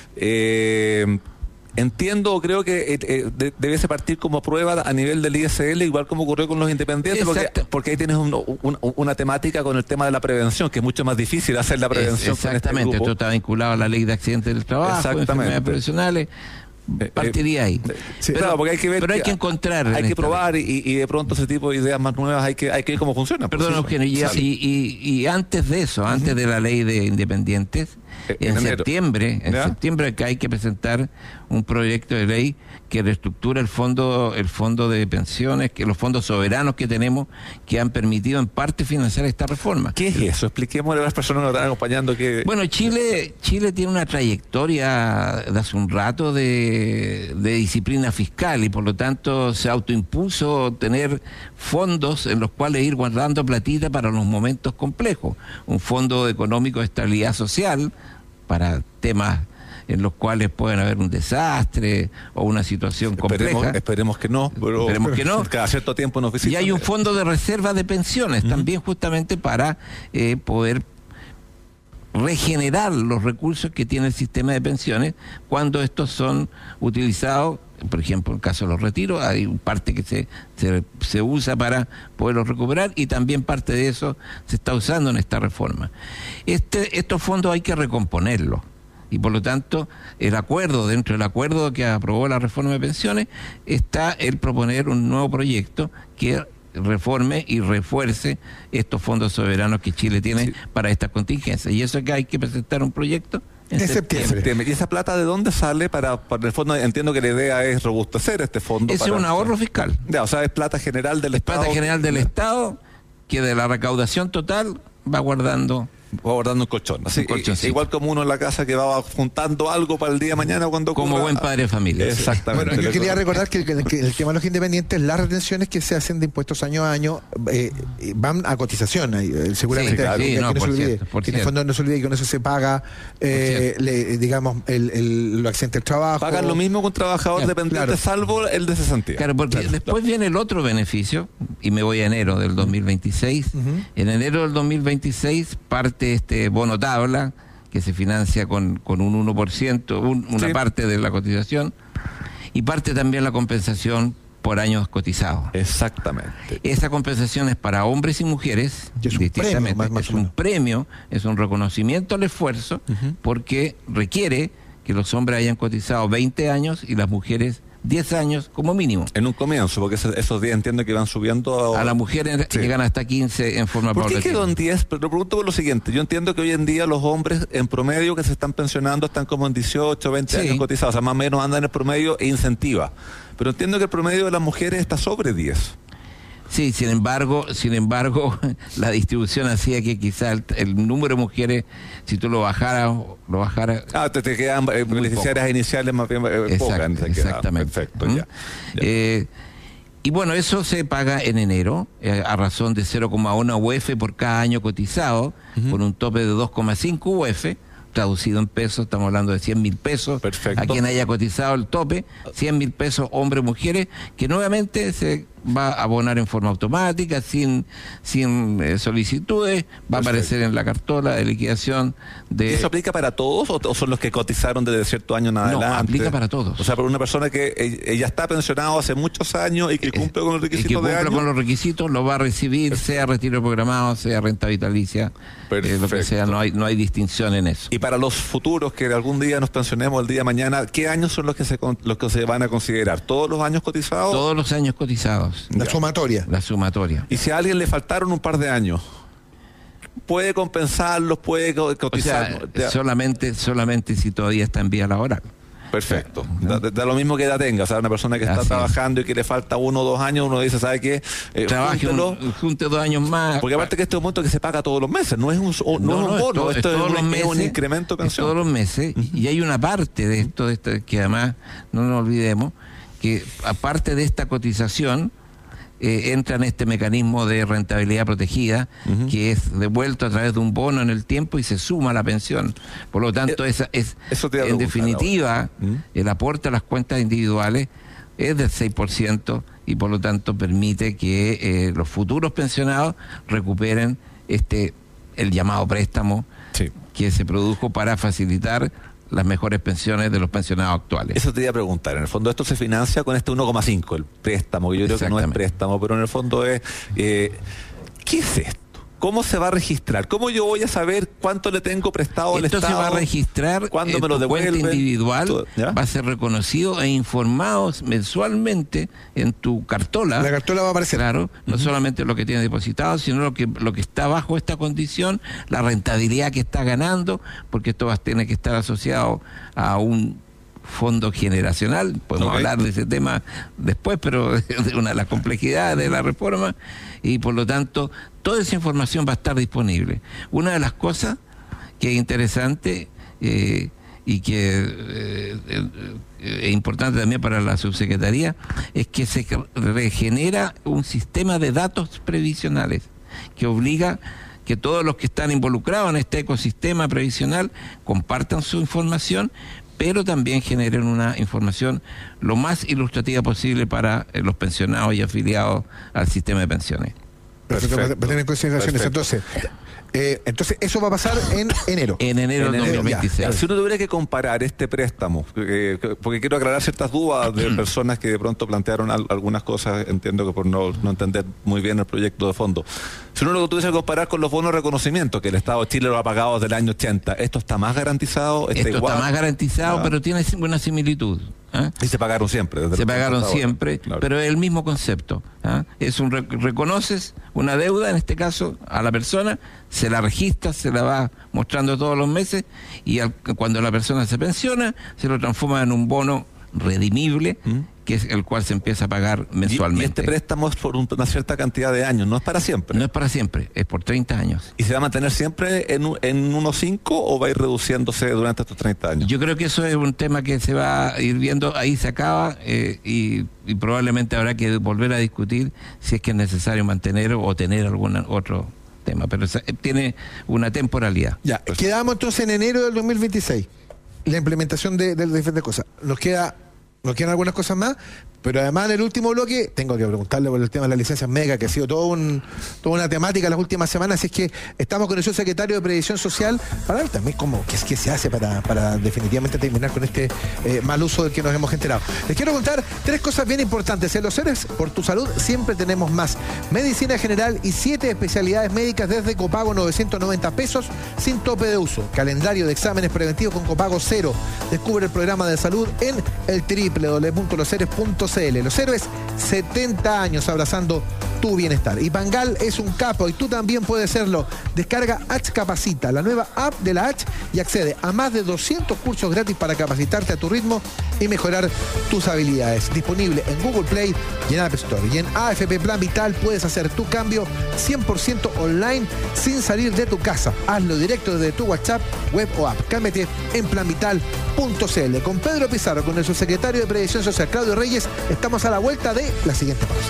Eh, Entiendo o creo que eh, eh, de, debiese partir como prueba a nivel del I S L, igual como ocurrió con los independientes, porque, porque ahí tienes un, un, una temática con el tema de la prevención, que es mucho más difícil hacer la prevención. Es, exactamente, con este grupo. Esto está vinculado a la ley de accidentes del trabajo, enfermedades profesionales. Partiría ahí. Sí, pero, claro, porque hay que ver, pero hay que encontrar, hay que probar y, y de pronto ese tipo de ideas más nuevas hay que hay que ver cómo funciona. Perdón, pues, Eugenio, y, y, y, y antes de eso, antes uh-huh. de la ley de independientes, en, en septiembre, en ¿Ya? septiembre que hay que presentar un proyecto de ley que reestructura el fondo, el fondo de pensiones, que los fondos soberanos que tenemos, que han permitido en parte financiar esta reforma. ¿Qué es eso? Expliquémosle a las personas que nos están acompañando que. Bueno, Chile, Chile tiene una trayectoria de hace un rato de eh, de disciplina fiscal y por lo tanto se autoimpuso tener fondos en los cuales ir guardando platita para los momentos complejos. Un fondo económico de estabilidad social para temas en los cuales pueden haber un desastre o una situación esperemos, compleja. Esperemos que no, pero esperemos que no. Cada cierto tiempo nos visitan. Y hay un fondo de reserva de pensiones uh-huh. también justamente para eh, poder regenerar los recursos que tiene el sistema de pensiones cuando estos son utilizados. Por ejemplo, en el caso de los retiros, hay parte que se, se, se usa para poderlos recuperar y también parte de eso se está usando en esta reforma. Este, estos fondos hay que recomponerlos. Y por lo tanto, el acuerdo, dentro del acuerdo que aprobó la reforma de pensiones, está el proponer un nuevo proyecto que reforme y refuerce estos fondos soberanos que Chile tiene sí. para estas contingencias. Y eso es que hay que presentar un proyecto en de septiembre. septiembre. ¿Y esa plata de dónde sale? Para, para el fondo, entiendo que la idea es robustecer este fondo. Ese para, es un ahorro fiscal. Ya, o sea, es plata general del es Estado. Plata general del Estado que de la recaudación total va guardando... Va guardando un colchón. Así, un igual como uno en la casa que va juntando algo para el día de mañana cuando como ocurra. buen padre de familia. Exactamente. Bueno, yo quería recordar que el, que el tema de los independientes, las retenciones que se hacen de impuestos año a año eh, van a cotización. Eh, seguramente sí, claro. que, sí, que no, no se olvide. Cierto, que en el fondo no se olvide que con eso se paga, eh, le, digamos, el, el, lo accidente del trabajo. Pagan lo mismo que un trabajador claro, dependiente, claro. salvo el de cesantía. Claro, porque claro, después claro. viene el otro beneficio, y me voy a enero del dos mil veintiséis. Uh-huh. En enero del dos mil veintiséis parte este bono tabla, que se financia con, con un uno por ciento, un, una sí. parte de la cotización, y parte también la compensación por años cotizados. Exactamente. Esa compensación es para hombres y mujeres, y es un distintamente. Premio, más, más es un premio, es un reconocimiento al esfuerzo, uh-huh. porque requiere que los hombres hayan cotizado veinte años y las mujeres diez años como mínimo. En un comienzo, porque esos días entiendo que van subiendo. A, a las mujeres sí. llegan hasta quince en forma paulatina. ¿Por qué paulatina. quedó en diez? Pero lo pregunto por lo siguiente. Yo entiendo que hoy en día los hombres en promedio que se están pensionando están como en dieciocho, veinte sí. años cotizados. O sea, más o menos andan en el promedio e incentiva. Pero entiendo que el promedio de las mujeres está sobre diez. Sí, sin embargo, sin embargo, la distribución hacía que quizá el, el número de mujeres, si tú lo bajaras, lo bajaras. Ah, te, te quedan eh, beneficiarias iniciales más bien eh, Exacto, pocas. Exactamente. Perfecto, ¿Mm? ya. ya. Eh, y bueno, eso se paga en enero, eh, a razón de cero coma uno U F por cada año cotizado, uh-huh. con un tope de dos coma cinco U F. Traducido en pesos, estamos hablando de cien mil pesos. Perfecto. A quien haya cotizado el tope, cien mil pesos, hombres, mujeres, que nuevamente se va a abonar en forma automática, sin sin eh, solicitudes, va Perfecto. a aparecer en la cartola de liquidación de... ¿Y eso aplica para todos o, o son los que cotizaron desde cierto año en no, adelante? No, aplica para todos. O sea, para una persona que ella está pensionado hace muchos años y que cumple con los requisitos y que de cumple año. con los requisitos, lo va a recibir, Perfecto. sea retiro programado, sea renta vitalicia, eh, lo que sea, no hay, no hay distinción en eso. Y para los futuros que algún día nos pensionemos el día de mañana, ¿qué años son los que se los que se van a considerar? ¿Todos los años cotizados? Todos los años cotizados. La ya. sumatoria. La sumatoria. Y si a alguien le faltaron un par de años, ¿puede compensarlos? ¿Puede cotizar? O sea, solamente, solamente si todavía está en vía laboral. Perfecto. ¿No? Da, da lo mismo que edad tenga. O sea, una persona que está Así trabajando es. y que le falta uno o dos años, uno dice, ¿sabe qué? Eh, Trabaje un, junte dos años más. Porque aparte que este es un monto que se paga todos los meses, no es un, no, no, no es un bono, es esto es, todos un, los meses, es un incremento de pensión. Todos los meses, uh-huh. y hay una parte de esto, de esto que además no nos olvidemos, que aparte de esta cotización, Eh, entra en este mecanismo de rentabilidad protegida, uh-huh. que es devuelto a través de un bono en el tiempo y se suma a la pensión. Por lo tanto, eh, esa es en definitiva, uh-huh. el aporte a las cuentas individuales es del seis por ciento y por lo tanto permite que eh, los futuros pensionados recuperen este el llamado préstamo sí. que se produjo para facilitar las mejores pensiones de los pensionados actuales. Eso te iba a preguntar. En el fondo esto se financia con este uno coma cinco, el préstamo, que yo creo que no es préstamo, pero en el fondo es... Eh, ¿qué es esto? ¿Cómo se va a registrar? ¿Cómo yo voy a saber cuánto le tengo prestado al Esto Estado? Esto se va a registrar ¿Cuándo en me lo tu cuenta individual, ¿Ya? va a ser reconocido e informado mensualmente en tu cartola. La cartola va a aparecer. Claro, no uh-huh. solamente lo que tienes depositado, sino lo que lo que está bajo esta condición, la rentabilidad que está ganando, porque esto va a tener que estar asociado a un fondo generacional, podemos okay. hablar de ese tema después, pero de una de las complejidades de la reforma, y por lo tanto toda esa información va a estar disponible. Una de las cosas que es interesante eh, y que eh, eh, es importante también para la subsecretaría, es que se regenera un sistema de datos previsionales que obliga que todos los que están involucrados en este ecosistema previsional compartan su información, pero también generen una información lo más ilustrativa posible para eh, los pensionados y afiliados al sistema de pensiones. Perfecto, para tener en consideración eso. Entonces, eh, entonces, eso va a pasar en enero. En enero del dos mil veintiséis. Si uno tuviera que comparar este préstamo, eh, porque quiero aclarar ciertas dudas de personas que de pronto plantearon al, algunas cosas, entiendo que por no, no entender muy bien el proyecto de fondo. Si uno lo tuviese que comparar con los bonos de reconocimiento, que el Estado de Chile lo ha pagado desde el año ochenta, ¿esto está más garantizado? ¿Está Esto igual? está más garantizado, Ah. pero tiene una similitud. ¿eh? Y se pagaron siempre. Desde Se el pagaron pasado. siempre, Claro. pero es el mismo concepto. ¿ah? Es un rec- reconoces una deuda, en este caso, a la persona, se la registra, se la va mostrando todos los meses, y al- cuando la persona se pensiona, se lo transforma en un bono redimible, ¿Mm? que es el cual se empieza a pagar Y, y mensualmente. este préstamo es por un- una cierta cantidad de años, no es para siempre. No es para siempre, es por treinta años. ¿Y se va a mantener siempre en, un- en uno coma cinco o va a ir reduciéndose durante estos treinta años? Yo creo que eso es un tema que se va a ir viendo, ahí se acaba, eh, y, y probablemente habrá que volver a discutir si es que es necesario mantener o tener algún otro tema, pero esa- tiene una temporalidad. Ya, quedamos entonces en enero del dos mil veintiséis. La implementación de, de las diferentes cosas. Nos queda, nos quedan algunas cosas más, pero además en el último bloque tengo que preguntarle por el tema de las licencias mega, que ha sido todo un, toda una temática las últimas semanas. Así es que estamos con el subsecretario de Previsión Social para ver también cómo, qué, qué se hace para, para definitivamente terminar con este eh, mal uso del que nos hemos enterado. Les quiero contar tres cosas bien importantes. En los Seres por tu salud siempre tenemos más. Medicina general y siete especialidades médicas desde copago novecientos noventa pesos sin tope de uso. Calendario de exámenes preventivos con copago cero. Descubre el programa de salud en el doble u doble u doble u punto los héroes punto c l. Los Héroes, setenta años abrazando tu bienestar. Y Pangal es un capo y tú también puedes serlo. Descarga H Capacita, la nueva app de la H, y accede a más de doscientos cursos gratis para capacitarte a tu ritmo y mejorar tus habilidades. Disponible en Google Play y en App Store. Y en A F P Plan Vital puedes hacer tu cambio cien por ciento online sin salir de tu casa. Hazlo directo desde tu WhatsApp, web o app. Cámbiate en plan vital punto c l. Con Pedro Pizarro, con el subsecretario de Previsión Social, Claudio Reyes, estamos a la vuelta de la siguiente pausa.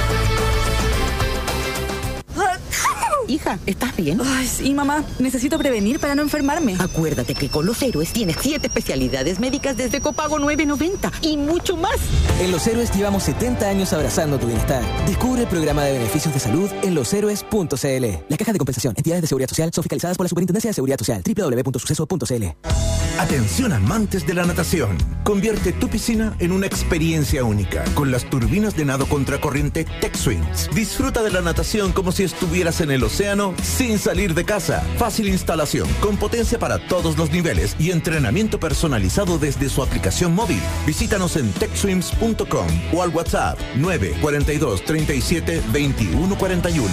Hija, ¿estás bien? Ay, sí, mamá. Necesito prevenir para no enfermarme. Acuérdate que con Los Héroes tienes siete especialidades médicas desde copago nueve noventa y mucho más. En Los Héroes llevamos setenta años abrazando tu bienestar. Descubre el programa de beneficios de salud en los héroes punto c l. La caja de compensación. Entidades de seguridad social son fiscalizadas por la Superintendencia de Seguridad Social. doble u doble u doble u punto suceso punto c l. Atención amantes de la natación. Convierte tu piscina en una experiencia única con las turbinas de nado contracorriente TechSwings. Disfruta de la natación como si estuvieras en el océano sin salir de casa. Fácil instalación, con potencia para todos los niveles y entrenamiento personalizado desde su aplicación móvil. Visítanos en techswims punto com o al WhatsApp nueve cuatro dos, treinta y siete, veintiuno cuarenta y uno.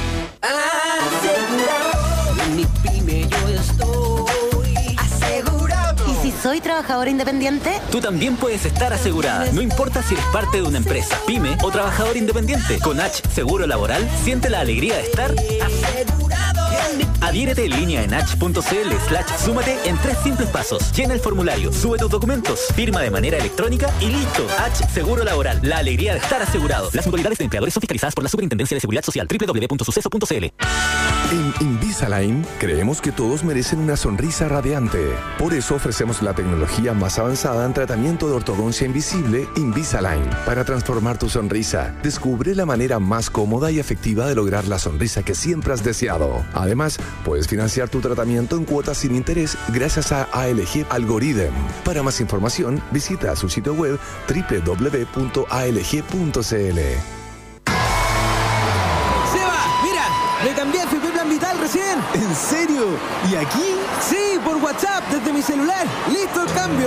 En mi pyme yo estoy asegurado. ¿Y si soy trabajadora independiente? Tú también puedes estar asegurada. No importa si eres parte de una empresa, pyme o trabajador independiente. Con H Seguro Laboral, siente la alegría de estar Asegurado. Adhiérete en línea en h punto c l slash súmate en tres simples pasos. Llena el formulario, sube tus documentos, firma de manera electrónica y listo. H Seguro Laboral, la alegría de estar asegurado. Las mutualidades de empleadores son fiscalizadas por la Superintendencia de Seguridad Social. doble u doble u doble u punto suceso punto c l. En Invisalign creemos que todos merecen una sonrisa radiante. Por eso ofrecemos la tecnología más avanzada en tratamiento de ortodoncia invisible Invisalign. Para transformar tu sonrisa, descubre la manera más cómoda y efectiva de lograr la sonrisa que siempre has deseado. Además, puedes financiar tu tratamiento en cuotas sin interés gracias a A L G Algorithm. Para más información, visita su sitio web doble u doble u doble u punto a l g punto c l. ¡Seba! ¡Mira! ¡Me cambié a F P Plan Vital recién! ¿En serio? ¿Y aquí? Sí, por WhatsApp, desde mi celular. ¡Listo el cambio!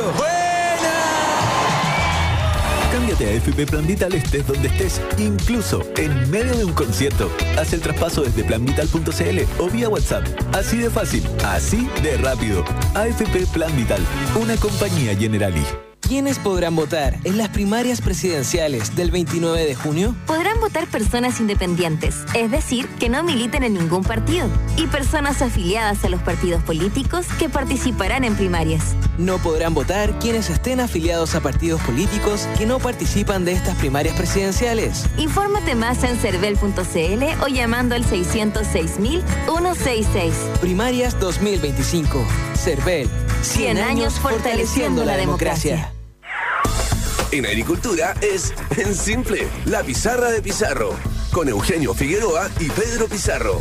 Cámbiate a F P Plan Vital estés donde estés, incluso en medio de un concierto. Haz el traspaso desde plan vital punto c l o vía WhatsApp. Así de fácil, así de rápido. A F P Plan Vital, una compañía Generali. ¿Quiénes podrán votar en las primarias presidenciales del veintinueve de junio? Podrán votar personas independientes, es decir, que no militen en ningún partido, y personas afiliadas a los partidos políticos que participarán en primarias. No podrán votar quienes estén afiliados a partidos políticos que no participan de estas primarias presidenciales. Infórmate más en cervel punto c l o llamando al seiscientos seis mil ciento sesenta y seis. Primarias dos mil veinticinco. Cervel. cien años fortaleciendo la democracia. En agricultura es en simple, la pizarra de Pizarro, con Eugenio Figueroa y Pedro Pizarro.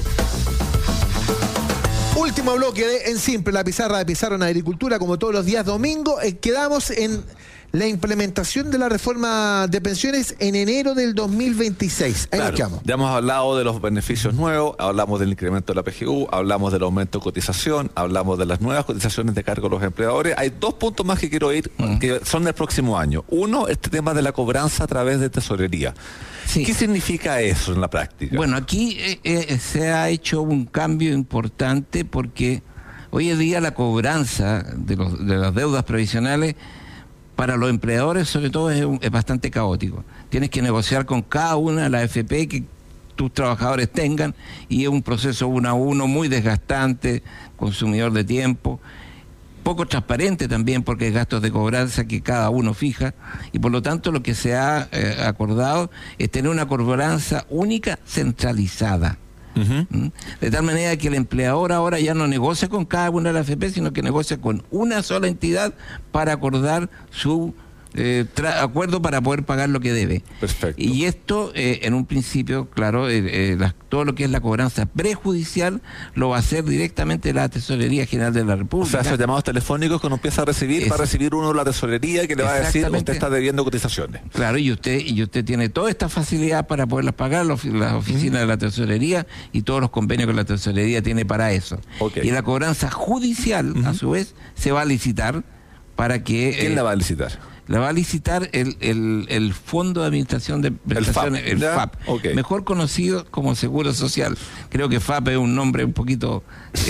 Último bloque de En Simple, la pizarra de Pizarro en agricultura, como todos los días domingo. Eh, quedamos en la implementación de la reforma de pensiones en enero del dos mil veintiséis. Ahí claro, nos quedamos. Ya hemos hablado de los beneficios nuevos, hablamos del incremento de la P G U, hablamos del aumento de cotización, hablamos de las nuevas cotizaciones de cargo a los empleadores. Hay dos puntos más que quiero ir, uh-huh. que son del próximo año. Uno, este tema de la cobranza a través de tesorería. Sí. ¿Qué significa eso en la práctica? Bueno, aquí eh, eh, se ha hecho un cambio importante porque hoy en día la cobranza de, los, de las deudas previsionales para los empleadores sobre todo es, un, es bastante caótico. Tienes que negociar con cada una de las A F P que tus trabajadores tengan y es un proceso uno a uno muy desgastante, consumidor de tiempo, poco transparente también porque hay gastos de cobranza que cada uno fija y por lo tanto lo que se ha eh, acordado es tener una cobranza única centralizada. Uh-huh. De tal manera que el empleador ahora ya no negocia con cada una de las A F P, sino que negocia con una sola entidad para acordar su eh, acuerdo para poder pagar lo que debe. Perfecto. Y esto, eh, en un principio, claro, eh, eh, la, todo lo que es la cobranza prejudicial lo va a hacer directamente la Tesorería General de la República. O sea, esos llamados telefónicos que uno empieza a recibir, es, va a recibir uno de la Tesorería que le va a decir usted está debiendo cotizaciones. Claro, y usted y usted tiene toda esta facilidad para poderlas pagar, las la oficinas uh-huh. de la Tesorería y todos los convenios que la Tesorería tiene para eso. Okay. Y la cobranza judicial, uh-huh. a su vez, se va a licitar para que... ¿Quién eh, la va a licitar? La va a licitar el, el, el Fondo de Administración de Prestaciones, el F A P, el F A P okay. mejor conocido como Seguro Social. Creo que F A P es un nombre un poquito...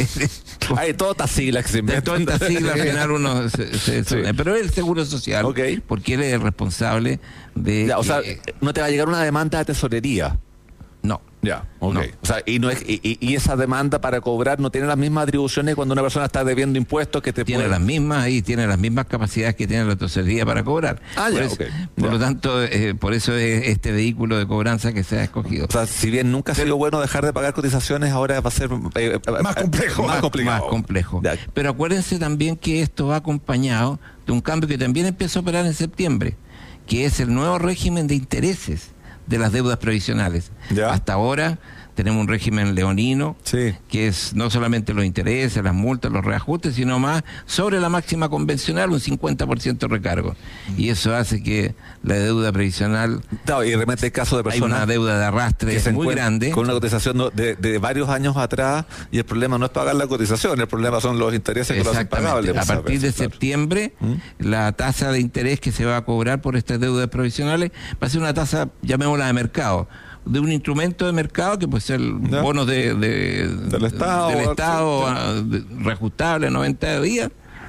Hay todas estas siglas que se inventan. Todas estas siglas, al final uno se, se, sí. Pero es el Seguro Social, okay. porque él es el responsable de... Ya, o que, sea, no te va a llegar una demanda de tesorería. No. Ya, ok. No. O sea, y, no es, y, y esa demanda para cobrar no tiene las mismas atribuciones cuando una persona está debiendo impuestos que te Tiene puede... las mismas y tiene las mismas capacidades que tiene la tesorería para cobrar. Ah, por ya, eso, ok. Por ya. lo tanto, eh, por eso es este vehículo de cobranza que se ha escogido. O sea, si bien nunca ha sido bueno dejar de pagar cotizaciones, ahora va a ser... Eh, más complejo. Más, más complicado. Más complejo. Ya. Pero acuérdense también que esto va acompañado de un cambio que también empieza a operar en septiembre, que es el nuevo régimen de intereses de las deudas previsionales. Ya. Hasta ahora tenemos un régimen leonino, sí. que es no solamente los intereses, las multas, los reajustes, sino más sobre la máxima convencional, un cincuenta por ciento recargo. Y eso hace que la deuda previsional... No, y realmente el caso de personas... Hay una deuda de arrastre que muy grande. Con una cotización de, de varios años atrás, y el problema no es pagar la cotización, el problema son los intereses que lo hacen pagable. A partir de claro. septiembre, ¿Mm? la tasa de interés que se va a cobrar por estas deudas provisionales va a ser una tasa, llamémosla de mercado, de un instrumento de mercado que puede ser ¿Ya? bonos de, de, del Estado, del estado a, de, reajustable a noventa días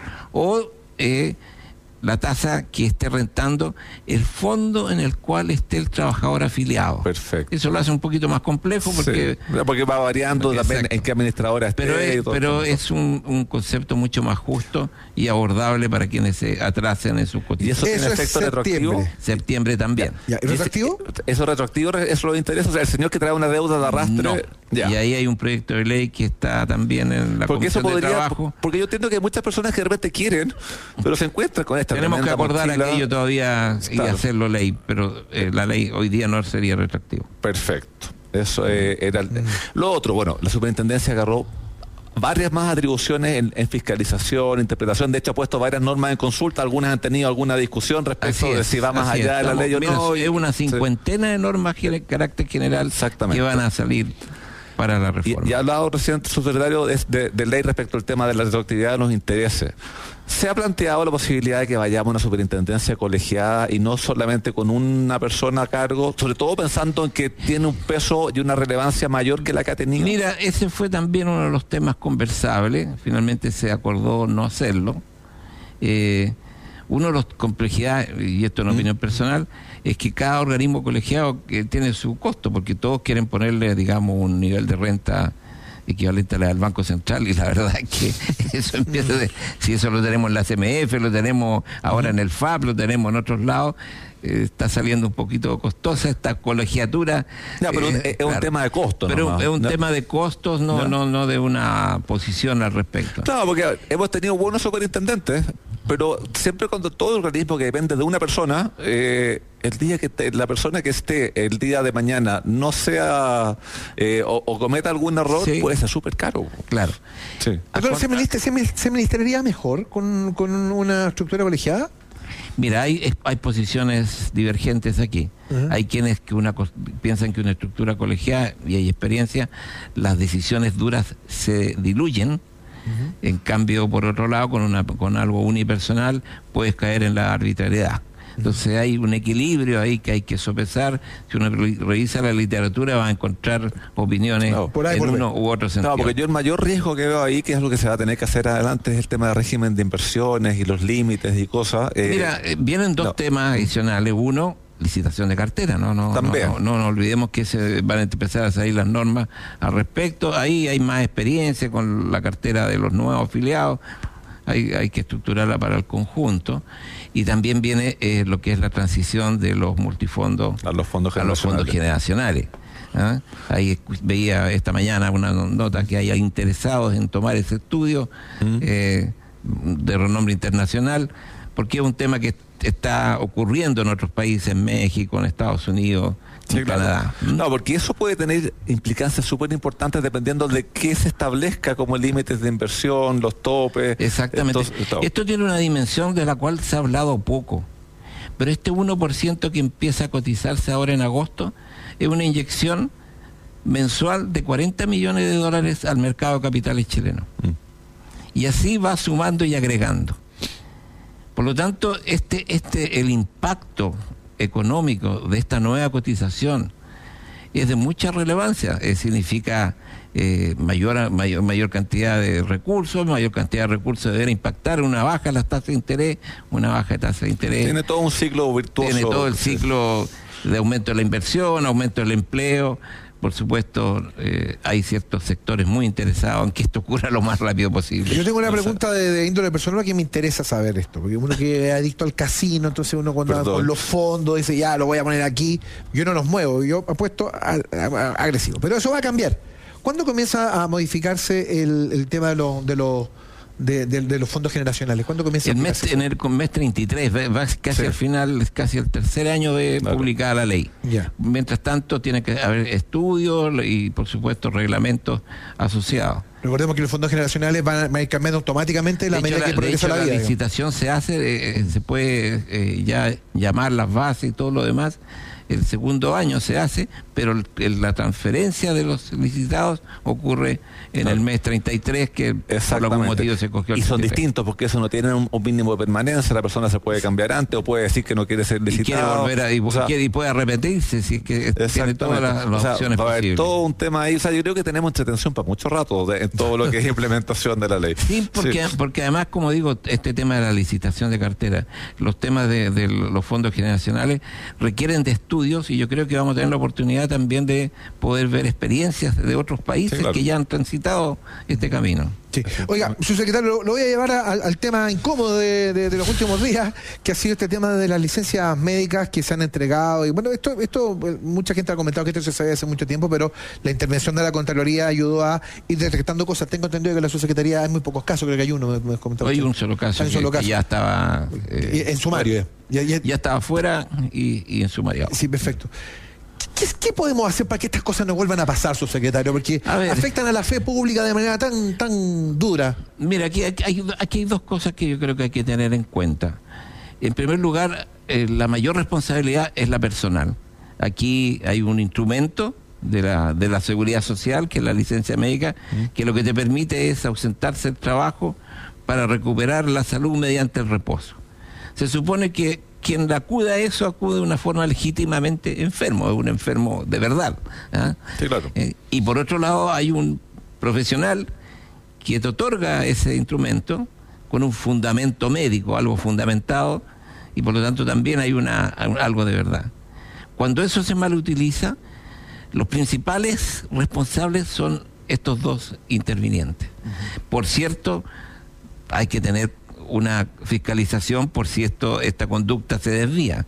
o eh, la tasa que esté rentando el fondo en el cual esté el trabajador afiliado. Perfecto. Eso lo hace un poquito más complejo porque, sí, porque va variando porque, también exacto. en qué administradora esté. Pero es, pero es un, un concepto mucho más justo y abordable para quienes se atrasen en sus cotizaciones. ¿Y eso, eso tiene efecto retroactivo? Septiembre también. Ya, ya. ¿Y retroactivo? ¿Eso retroactivo? ¿Eso lo interesa? O sea, el señor que trae una deuda de arrastre... No. Ya. Y ahí hay un proyecto de ley que está también en la porque Comisión eso podría, de Trabajo. Porque yo entiendo que hay muchas personas que de repente quieren, pero se encuentran con esta Tenemos que acordar mochila. aquello todavía claro. y hacerlo ley, pero eh, la ley hoy día no sería retroactivo. Perfecto. Eso eh, era... El... Mm. Lo otro, bueno, la superintendencia agarró varias más atribuciones en, en fiscalización, interpretación. De hecho, ha puesto varias normas en consulta. Algunas han tenido alguna discusión respecto es, de si va más allá es. de la ley o mira, no. Es una cincuentena sí. de normas de carácter general que van a salir para la reforma. Y, y ha hablado recién el subsecretario de, de, de ley respecto al tema de la retroactividad de los intereses. ¿Se ha planteado la posibilidad de que vayamos a una superintendencia colegiada y no solamente con una persona a cargo, sobre todo pensando en que tiene un peso y una relevancia mayor que la que ha tenido? Mira, ese fue también uno de los temas conversables. Finalmente se acordó no hacerlo. Eh, Una de las complejidades, y esto es una opinión personal, es que cada organismo colegiado que tiene su costo, porque todos quieren ponerle, digamos, un nivel de renta equivalente a la del Banco Central, y la verdad es que eso empieza de, si eso lo tenemos en la C M F, lo tenemos ahora en el F A P, lo tenemos en otros lados, eh, está saliendo un poquito costosa esta colegiatura. No, pero eh, es claro, un tema de costos. Pero nomás, es un ¿no? tema de costos, no, no, no, no de una posición al respecto. Claro, porque hemos tenido buenos superintendentes, pero siempre cuando todo organismo que depende de una persona, eh, el día que te, la persona que esté el día de mañana no sea eh, o, o cometa algún error, sí, puede ser súper caro. Claro. Sí. Pero ¿se, minister, se, ¿Se ministraría mejor con, con una estructura colegiada? Mira, hay, hay posiciones divergentes aquí. Uh-huh. Hay quienes que una piensan que una estructura colegiada, y hay experiencia, las decisiones duras se diluyen. Uh-huh. En cambio, por otro lado, con una con algo unipersonal puedes caer en la arbitrariedad. Entonces hay un equilibrio ahí que hay que sopesar. Si uno re revisa la literatura va a encontrar opiniones no, por ahí, en por uno ahí. u otro sentido. No, porque yo el mayor riesgo que veo ahí, que es lo que se va a tener que hacer adelante, es el tema del régimen de inversiones y los límites y cosas. Eh, Mira, eh, vienen dos no. temas adicionales. Uno, licitación de cartera, no no, También. no, no, no olvidemos que se van a empezar a salir las normas al respecto. Ahí hay más experiencia con la cartera de los nuevos afiliados. Hay, hay que estructurarla para el conjunto. Y también viene eh, lo que es la transición de los multifondos a los fondos generacionales. A los fondos generacionales. ¿Ah? Ahí veía esta mañana una nota que hay interesados en tomar ese estudio ¿Mm? eh, de renombre internacional, porque es un tema que está ocurriendo en otros países, en México, en Estados Unidos, sí, en claro. Canadá. No, porque eso puede tener implicancias súper importantes dependiendo de qué se establezca como límites de inversión, los topes. Exactamente. Entonces, esto tiene una dimensión de la cual se ha hablado poco, pero este uno por ciento que empieza a cotizarse ahora en agosto es una inyección mensual de cuarenta millones de dólares al mercado de capitales chileno. Mm. Y así va sumando y agregando. Por lo tanto, este, este, el impacto económico de esta nueva cotización es de mucha relevancia. Eh, significa eh, mayor, mayor, mayor cantidad de recursos, mayor cantidad de recursos deberá impactar una baja en las tasas de interés, una baja de tasa de interés. Tiene todo un ciclo virtuoso. Tiene todo el ciclo de aumento de la inversión, aumento del empleo. Por supuesto, eh, hay ciertos sectores muy interesados en que esto ocurra lo más rápido posible. Yo tengo una pregunta de, de índole personal que me interesa saber esto, porque uno que es adicto al casino, entonces uno cuando va con los fondos dice, ya, lo voy a poner aquí, yo no los muevo, yo apuesto a, a, a, agresivo. Pero eso va a cambiar. ¿Cuándo comienza a modificarse el, el tema de los... De los De, de, de los fondos generacionales? ¿Cuándo comienza el a mes, en el mes treinta y tres, va, va casi sí. al final, es casi el tercer año de claro. publicada la ley. Yeah. Mientras tanto, tiene que haber estudios y, por supuesto, reglamentos asociados. Recordemos que los fondos generacionales van a, van a ir cambiando automáticamente la medida que progresa la, la vida. La licitación digamos. se hace, eh, se puede eh, ya llamar las bases y todo lo demás. El segundo año se hace, pero el, la transferencia de los licitados ocurre en el mes treinta y tres, que por algún motivo se cogió el Y son treinta y tres. distintos porque eso no tiene un, un mínimo de permanencia, la persona se puede cambiar antes o puede decir que no quiere ser licitado. Y quiere volver a, y, o sea, quiere, y puede arrepentirse si es que tiene todas las, las o sea, opciones va a haber posibles. todo un tema ahí, o sea, yo creo que tenemos entretención para mucho rato de, en todo lo que es implementación de la ley. Sí, porque, sí. porque además, como digo, este tema de la licitación de cartera, los temas de, de los fondos generacionales requieren de estudios, y yo creo que vamos a tener la oportunidad también de poder ver experiencias de otros países sí, claro. que ya han transitado este camino. Sí. Oiga, su secretario, lo, lo voy a llevar a, a, al tema incómodo de, de, de los últimos días, que ha sido este tema de las licencias médicas que se han entregado. Y bueno, esto, esto mucha gente ha comentado que esto se sabe hace mucho tiempo, pero la intervención de la Contraloría ayudó a ir detectando cosas. Tengo entendido que en la subsecretaría hay muy pocos casos, creo que hay uno, me, me comentaba. Hay un solo caso, hay un solo que, caso. que ya estaba... Eh, en sumario. Ya, ya, ya estaba fuera y, y en sumario. Sí, perfecto. ¿Qué, ¿Qué podemos hacer para que estas cosas no vuelvan a pasar, subsecretario? Porque a ver, afectan a la fe pública de manera tan tan dura. Mira, aquí hay, aquí hay dos cosas que yo creo que hay que tener en cuenta. En primer lugar, eh, la mayor responsabilidad es la personal. Aquí hay un instrumento de la, de la seguridad social, que es la licencia médica, ¿Mm? que lo que te permite es ausentarse del trabajo para recuperar la salud mediante el reposo. Se supone que quien acude a eso acude de una forma legítimamente enfermo, es un enfermo de verdad. ¿Ah? Sí, claro. Eh, y por otro lado hay un profesional que te otorga ese instrumento con un fundamento médico, algo fundamentado, y por lo tanto también hay una algo de verdad. Cuando eso se mal utiliza, los principales responsables son estos dos intervinientes. Uh-huh. Por cierto, hay que tener una fiscalización por si esto esta conducta se desvía.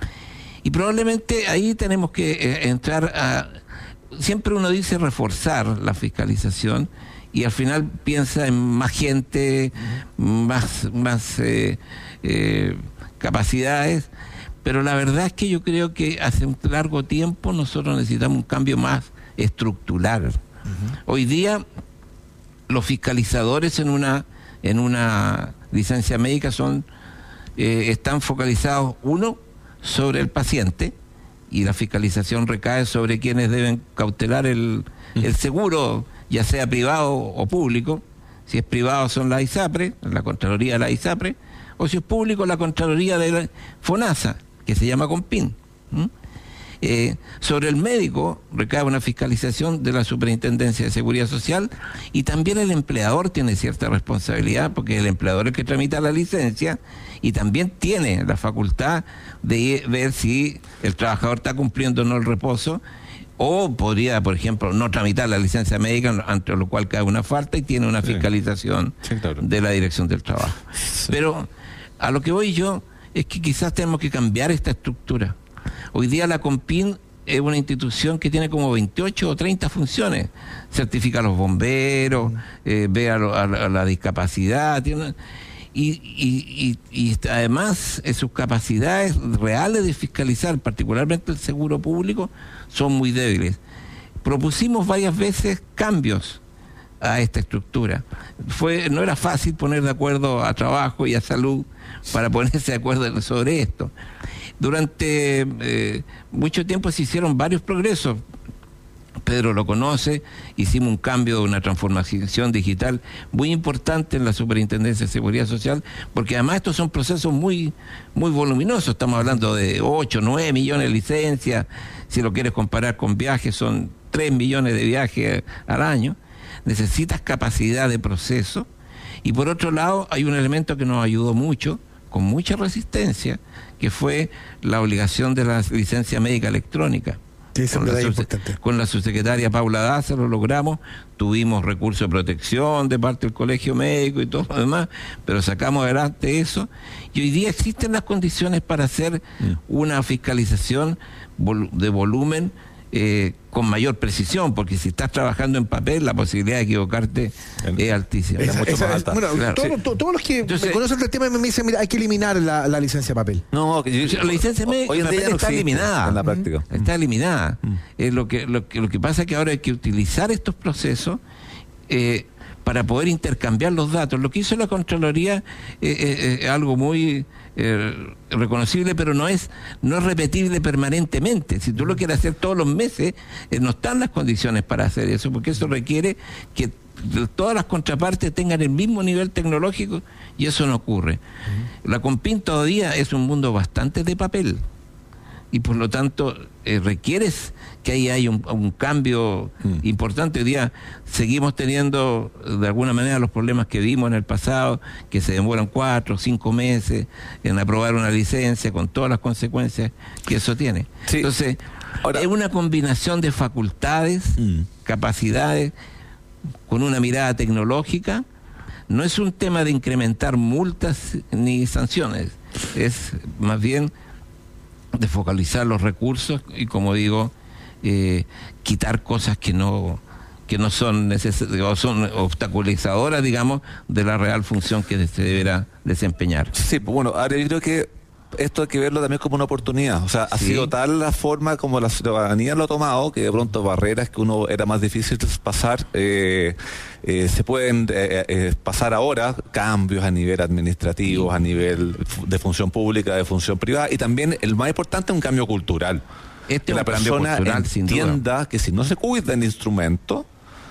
Y probablemente ahí tenemos que eh, entrar a... Siempre uno dice reforzar la fiscalización y al final piensa en más gente, uh-huh. más, más eh, eh, capacidades, pero la verdad es que yo creo que hace un largo tiempo nosotros necesitamos un cambio más estructural. Uh-huh. Hoy día los fiscalizadores en una en una licencia médica son eh, están focalizados, uno, sobre el paciente, y la fiscalización recae sobre quienes deben cautelar el, uh-huh. el seguro, ya sea privado o público. Si es privado son la ISAPRE, la Contraloría de la ISAPRE, o si es público la Contraloría de la FONASA, que se llama CONPIN. ¿Mm? Eh, sobre el médico recae una fiscalización de la Superintendencia de Seguridad Social, y también el empleador tiene cierta responsabilidad, porque el empleador es el que tramita la licencia y también tiene la facultad de ver si el trabajador está cumpliendo o no el reposo, o podría, por ejemplo, no tramitar la licencia médica, ante lo cual cae una falta y tiene una fiscalización sí. Sí, claro. de la Dirección del Trabajo. Sí. Pero a lo que voy yo es que quizás tenemos que cambiar esta estructura. Hoy día la CONPIN es una institución que tiene como veintiocho o treinta funciones. Certifica a los bomberos, eh, ve a, lo, a, la, a la discapacidad, tiene, y, y, y, y además eh, sus capacidades reales de fiscalizar, particularmente el seguro público, son muy débiles. Propusimos varias veces cambios a esta estructura. Fue, no era fácil poner de acuerdo a trabajo y a salud para ponerse de acuerdo sobre esto. Durante eh, mucho tiempo se hicieron varios progresos. Pedro lo conoce, hicimos un cambio, una transformación digital muy importante en la Superintendencia de Seguridad Social, porque además estos son procesos muy, muy voluminosos. Estamos hablando de ocho, nueve millones de licencias. Si lo quieres comparar con viajes, son tres millones de viajes al año. Necesitas capacidad de proceso, y por otro lado hay un elemento que nos ayudó mucho, con mucha resistencia, que fue la obligación de la licencia médica electrónica. Sí, con, la subsec- con la subsecretaria Paula Daza lo logramos, tuvimos recursos de protección de parte del Colegio Médico y todo lo demás, pero sacamos adelante eso, y hoy día existen las condiciones para hacer mm. una fiscalización vol- de volumen Eh, con mayor precisión, porque si estás trabajando en papel, la posibilidad de equivocarte el, es altísima. Esa, mucho esa, más alta. Bueno, claro, todo, sí. todo, todos los que Entonces, me conocen el tema me dicen, mira, hay que eliminar la, la licencia de papel. No, que yo, la licencia de hoy en día no está eliminada. En la práctica. Mm. Está eliminada. Mm. Eh, lo, que, lo, que, lo que pasa es que ahora hay que utilizar estos procesos eh, para poder intercambiar los datos. Lo que hizo la Contraloría es eh, eh, algo muy eh, reconocible, pero no es no es repetible permanentemente. Si tú lo quieres hacer todos los meses, eh, no están las condiciones para hacer eso, porque eso requiere que todas las contrapartes tengan el mismo nivel tecnológico, y eso no ocurre. Uh-huh. La CONPIN todavía es un mundo bastante de papel, y por lo tanto eh, requieres que ahí haya un, un cambio mm. importante. Hoy día seguimos teniendo de alguna manera los problemas que vimos en el pasado, que se demoran cuatro o cinco meses en aprobar una licencia, con todas las consecuencias que eso tiene. Sí. Entonces, ahora, es una combinación de facultades, mm. capacidades, con una mirada tecnológica. No es un tema de incrementar multas ni sanciones, es más bien de focalizar los recursos y, como digo, eh, quitar cosas que no que no son necesarias o son obstaculizadoras, digamos, de la real función que se deberá desempeñar. Sí, bueno, ahora yo creo que esto hay que verlo también como una oportunidad. O sea, sí. ha sido tal la forma como la ciudadanía lo ha tomado, que de pronto barreras que uno era más difícil de pasar, eh, eh, se pueden eh, eh, pasar ahora, cambios a nivel administrativo, a nivel de función pública, de función privada, y también, el más importante, un cambio cultural. Este que la persona cultural, entienda que si no se cuida el instrumento,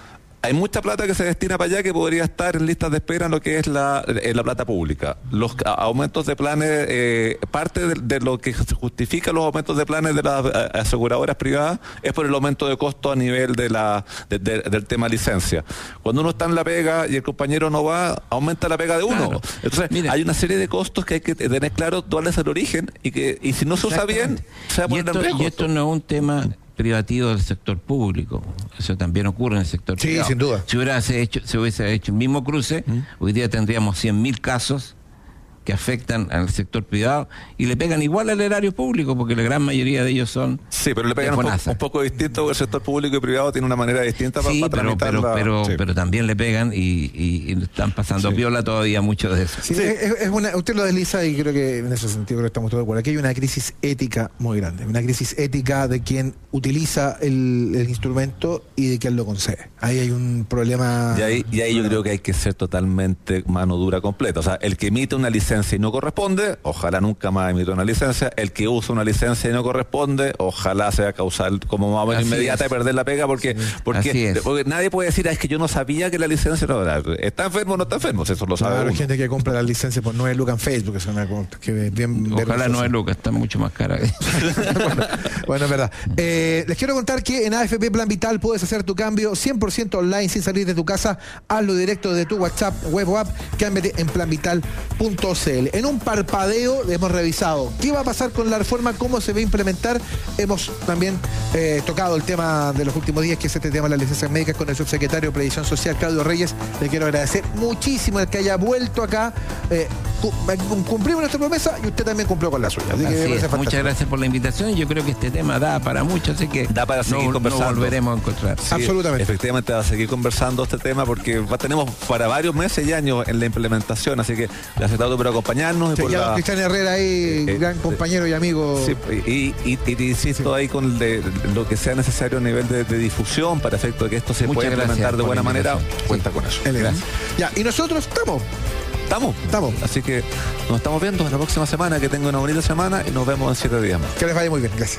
hay mucha plata que se destina para allá que podría estar en listas de espera en lo que es la, en la plata pública. Los a, aumentos de planes, eh, parte de, de lo que se justifica los aumentos de planes de las a, aseguradoras privadas es por el aumento de costo a nivel de la de, de, del tema licencia. Cuando uno está en la pega y el compañero no va, aumenta la pega de uno. Claro. Entonces, mira, hay una serie de costos que hay que tener claro cuál es el origen y que y si no se usa bien, se va a poner en riesgo. Y esto no es un tema privativo del sector público, eso también ocurre en el sector sí, privado. Sin duda. Si hubiese hecho, se hubiese hecho el mismo cruce, ¿Mm? hoy día tendríamos cien mil casos que afectan al sector privado y le pegan igual al erario público, porque la gran mayoría de ellos son sí, pero le pegan un, po un poco distinto, porque el sector público y privado tiene una manera distinta sí, para, para pero, tramitar pero, la... pero, sí. pero también le pegan y, y, y están pasando sí. piola todavía muchos de eso. Sí, sí. Es, es una, usted lo desliza y creo que en ese sentido creo que estamos todos de acuerdo. Aquí hay una crisis ética muy grande, una crisis ética de quien utiliza el, el instrumento y de quien lo concede. Ahí hay un problema. Y ahí, y ahí yo creo que hay que ser totalmente mano dura completa. O sea, el que emite una licencia y no corresponde, ojalá nunca más emita una licencia. El que usa una licencia y no corresponde, ojalá sea causal como más o menos inmediata de perder la pega, porque sí. porque, porque nadie puede decir, ah, es que yo no sabía que la licencia no era. ¿Está enfermo o no está enfermo? Eso lo sabe. Claro, hay gente que compra la licencia por nueve lucas en Facebook, es una que bien. Ojalá nueve lucas, está mucho más cara. bueno, bueno, es verdad. Eh, les quiero contar que en A F P Plan Vital puedes hacer tu cambio cien por ciento online sin salir de tu casa. Hazlo directo de tu WhatsApp, web o app. Cámbiate en plan vital punto c l. En un parpadeo hemos revisado qué va a pasar con la reforma, cómo se va a implementar. Hemos también eh, tocado el tema de los últimos días, que es este tema de las licencias médicas, con el subsecretario de Previsión Social, Claudio Reyes. Le quiero agradecer muchísimo el que haya vuelto acá. Eh, cumplimos nuestra promesa y usted también cumplió con la suya. Así así que es. Muchas gracias por la invitación. Yo creo que este tema da para mucho, así que da para seguir no, conversando. No volveremos a encontrar. Sí, absolutamente. Efectivamente, va a seguir conversando este tema porque va, tenemos para varios meses y años en la implementación, así que gracias a todos por acompañarnos. Y sí, por ya la, Cristian Herrera ahí, eh, gran eh, compañero y amigo. Sí, y, y, y, y insisto sí. ahí con de, lo que sea necesario a nivel de, de difusión para efecto de que esto se Muchas pueda implementar de buena manera. Sí. Cuenta con eso. Gracias. Ya, y nosotros estamos. Estamos. Estamos. Así que nos estamos viendo la próxima semana, que tenga una bonita semana y nos vemos en siete días más. Que les vaya muy bien. Gracias.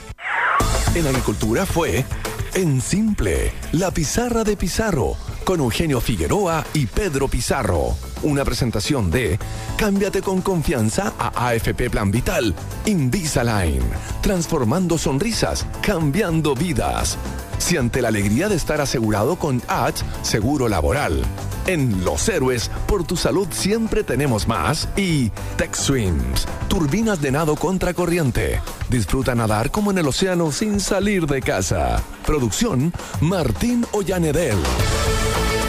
En Agricultura fue En Simple, la pizarra de Pizarro, con Eugenio Figueroa y Pedro Pizarro. Una presentación de Cámbiate con confianza a A F P Plan Vital, Invisalign, transformando sonrisas, cambiando vidas. Siente la alegría de estar asegurado con H Seguro Laboral. En Los Héroes, por tu salud siempre tenemos más. Y TechSwims, turbinas de nado contracorriente. Disfruta nadar como en el océano sin salir de casa. Producción, Martín Ollanedel.